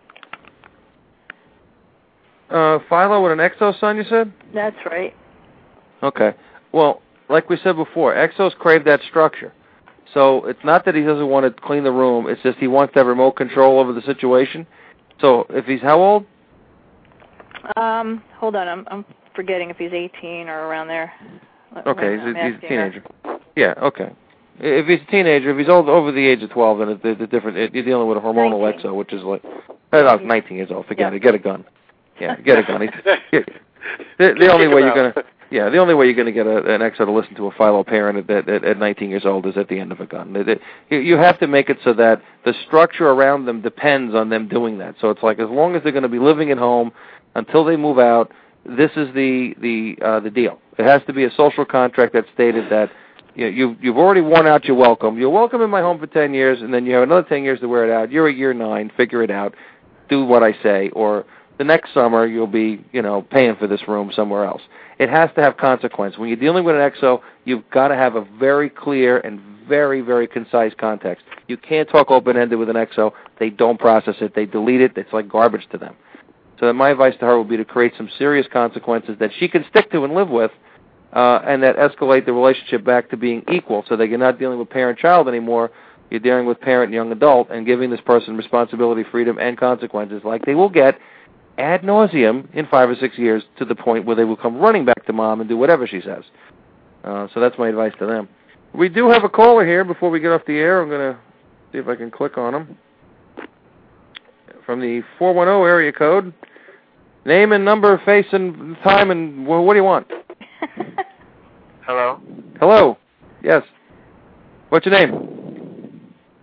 Uh, Philo with an Exo son, you said? That's right. Okay. Well, like we said before, Exos crave that structure. So it's not that he doesn't want to clean the room. It's just he wants to have remote control over the situation. So if he's how old? Um, hold on. I'm I'm forgetting if he's eighteen or around there. Okay, he's, he's a teenager. Her. Yeah, okay. If he's a teenager, if he's old, over the age of twelve, then it's, it's different. It, you're dealing with a hormonal nineteen. Exo, which is like, oh, nineteen years old. Forget yeah. it. Get a gun. Yeah, get a gun. the, the only way you're gonna, yeah, the only way you're gonna get a, an Exo to listen to a Philo parent at, at, at nineteen years old is at the end of a gun. It, it, you have to make it so that the structure around them depends on them doing that. So it's like as long as they're going to be living at home until they move out, this is the the uh, the deal. It has to be a social contract that stated that you know, you've you've already worn out your welcome. You're welcome in my home for ten years, and then you have another ten years to wear it out. You're at year nine. Figure it out. Do what I say, or the next summer you'll be, you know, paying for this room somewhere else. It has to have consequence. When you're dealing with an Exo, you've got to have a very clear and very, very concise context. You can't talk open-ended with an Exo. They don't process it. They delete it. It's like garbage to them. So my advice to her would be to create some serious consequences that she can stick to and live with, uh, and that escalate the relationship back to being equal so that you're not dealing with parent-child anymore. You're dealing with parent and young adult and giving this person responsibility, freedom, and consequences like they will get ad nauseum in five or six years to the point where they will come running back to mom and do whatever she says. Uh, so that's my advice to them. We do have a caller here before we get off the air. I'm going to see if I can click on him. From the four one zero area code. Name and number, face and time, and well, what do you want? Hello? Hello. Yes. What's your name?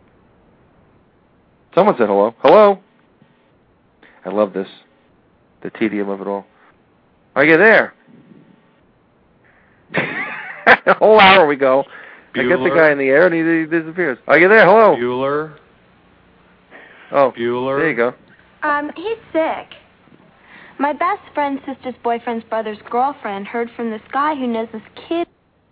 Someone said hello. Hello. I love this. The tedium of it all. Are you there? A whole hour we go. Bueller. I get the guy in the air and he, he disappears. Are you there? Hello? Bueller. Oh, Bueller. There you go. Um, he's sick. My best friend's sister's boyfriend's brother's girlfriend heard from this guy who knows this kid.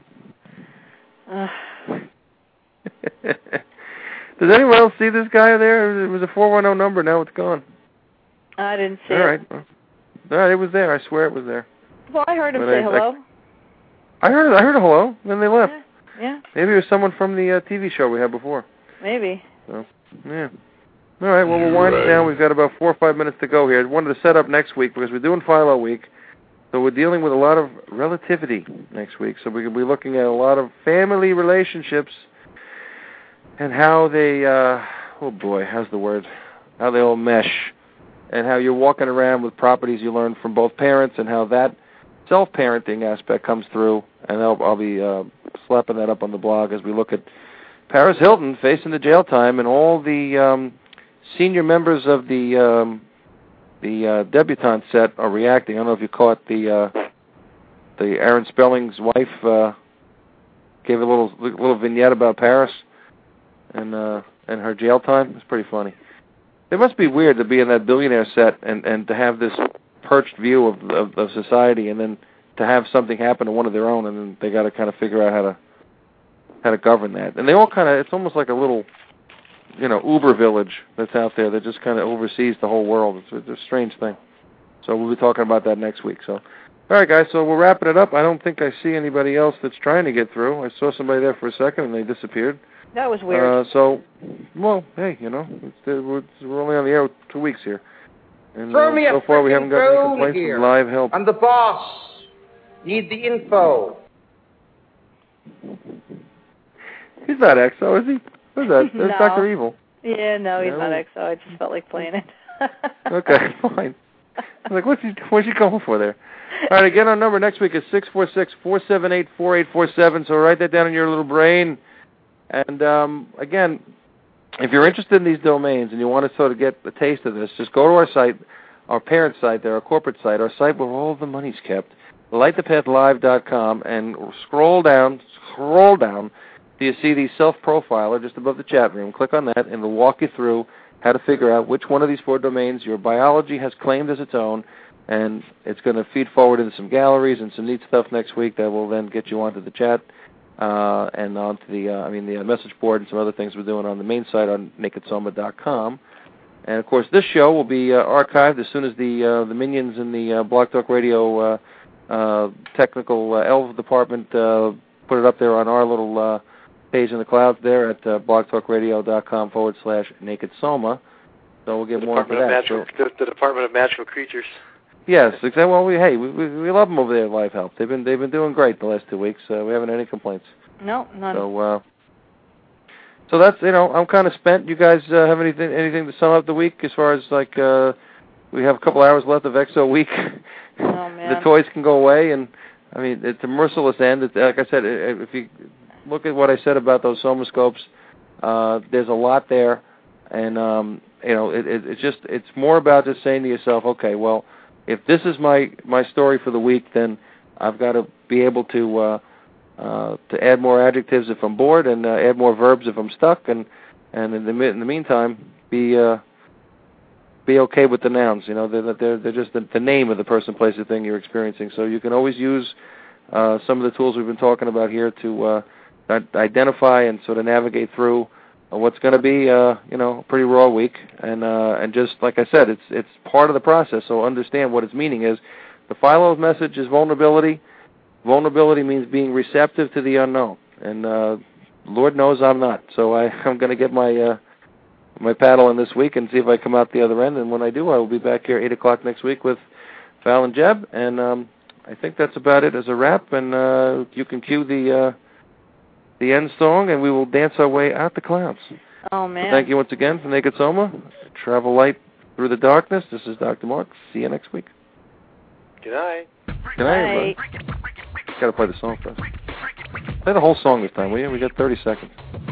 Does anyone else see this guy there? It was a four one zero number. Now it's gone. I didn't see All it. All right. All right, it was there. I swear it was there. Well, I heard him but say I, hello. I, I heard I heard a hello, then they left. Yeah. yeah. Maybe it was someone from the uh, T V show we had before. Maybe. So, yeah. All right, well, we'll wind it down. We've got about four or five minutes to go here. I wanted to set up next week because we're doing Philo Week. So we're dealing with a lot of relativity next week. So we'll be looking at a lot of family relationships and how they, uh, oh boy, how's the word? How they all mesh. And how you're walking around with properties you learned from both parents and how that self-parenting aspect comes through. And I'll, I'll be uh, slapping that up on the blog as we look at Paris Hilton facing the jail time and all the um, senior members of the um, the uh, debutante set are reacting. I don't know if you caught the uh, the Aaron Spelling's wife uh, gave a little little vignette about Paris and uh, and her jail time. It's pretty funny. It must be weird to be in that billionaire set and, and to have this perched view of, of of society, and then to have something happen to one of their own, and then they got to kind of figure out how to how to govern that. And they all kind of, it's almost like a little, you know, Uber village that's out there that just kind of oversees the whole world. It's, it's a strange thing. So we'll be talking about that next week. So, all right, guys. So we're wrapping it up. I don't think I see anybody else that's trying to get through. I saw somebody there for a second and they disappeared. That was weird. Uh, so, well, hey, you know, it's, we're, we're only on the air two weeks here. And Throw uh, me so a far we haven't got any complaints here. from live help. I'm the boss. Need the info. He's not Exo, is he? Who's that? That's No. Doctor Evil. Yeah, no, he's No. not Exo. I just felt like playing it. Okay, fine. I was like, what's he, what's he going for there? All right, again, our number next week is six four six, four seven eight, four eight four seven, so write that down in your little brain. And, um, again, if you're interested in these domains and you want to sort of get a taste of this, just go to our site, our parent site there, our corporate site, our site where all the money's kept, light the path live dot com, and scroll down, scroll down, till you see the self-profiler just above the chat room. Click on that, and it'll walk you through how to figure out which one of these four domains your biology has claimed as its own, and it's going to feed forward into some galleries and some neat stuff next week that will then get you onto the chat uh, and onto the, uh, I mean, the uh, message board and some other things we're doing on the main site on naked soma dot com. And, of course, this show will be uh, archived as soon as the uh, the minions in the uh, Blog Talk Radio uh, uh, technical uh, elves department uh, put it up there on our little uh, page in the clouds there at uh, blogtalkradio.com forward slash naked soma. So we'll get the more into that. Magical, so, the, the Department of Magical Creatures. Yes, exactly. Well, we, hey, we, we we love them over there at Live Help. They've been they've been doing great the last two weeks. Uh, we haven't had any complaints. No, none. So, uh, so that's, you know, I'm kind of spent. You guys uh, have anything anything to sum up the week as far as like uh, we have a couple hours left of X O week. Oh man. The toys can go away, and I mean it's a merciless end. It's, like I said, if you look at what I said about those somascopes, uh, there's a lot there, and um, you know, it, it, it's just it's more about just saying to yourself, okay, well, if this is my, my story for the week, then I've got to be able to uh, uh, to add more adjectives if I'm bored, and uh, add more verbs if I'm stuck, and and in the in the meantime, be uh, be okay with the nouns. You know, they're they're, they're just the, the name of the person, place, the thing you're experiencing. So you can always use uh, some of the tools we've been talking about here to uh, identify and sort of navigate through what's going to be, uh, you know, a pretty raw week, and uh, and just like I said, it's it's part of the process. So understand what its meaning is. The Philo message is vulnerability. Vulnerability means being receptive to the unknown, and uh, Lord knows I'm not. So I, I'm going to get my uh, my paddle in this week and see if I come out the other end. And when I do, I will be back here eight o'clock next week with Val and Jeb. And um, I think that's about it as a wrap. And uh, you can cue the. Uh, the end song, and we will dance our way out the clouds. Oh, man. So thank you once again from Naked Soma. Travel light through the darkness. This is Doctor Mark. See you next week. Good night. Good night, everybody. Got to play the song first. Play the whole song this time, will you? We got thirty seconds.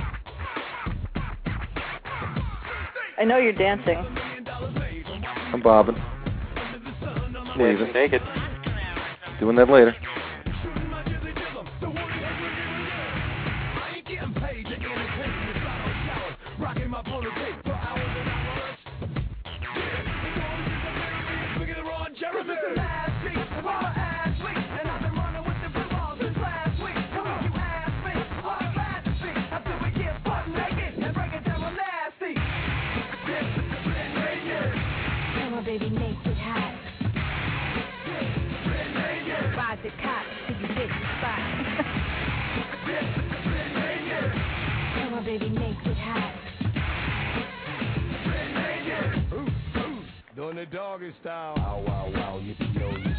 I know you're dancing. I'm bobbing. Dancing naked. Doing that later. Rocking my polo tape for hours and hours. Look at the Ron Jeremy. This is last week, I'm last week, and I've been running with the football since last week. Come on, you ask me, what I'm glad to see. After we get butt naked and break it down real nasty. This is the Red Naked. Come on, baby, naked hot. Red Naked. Rise it cop till you hit the spot. This is the Red Naked. Come on, baby, naked hot. Doing the doggy style. Wow, wow, wow, yippee yo,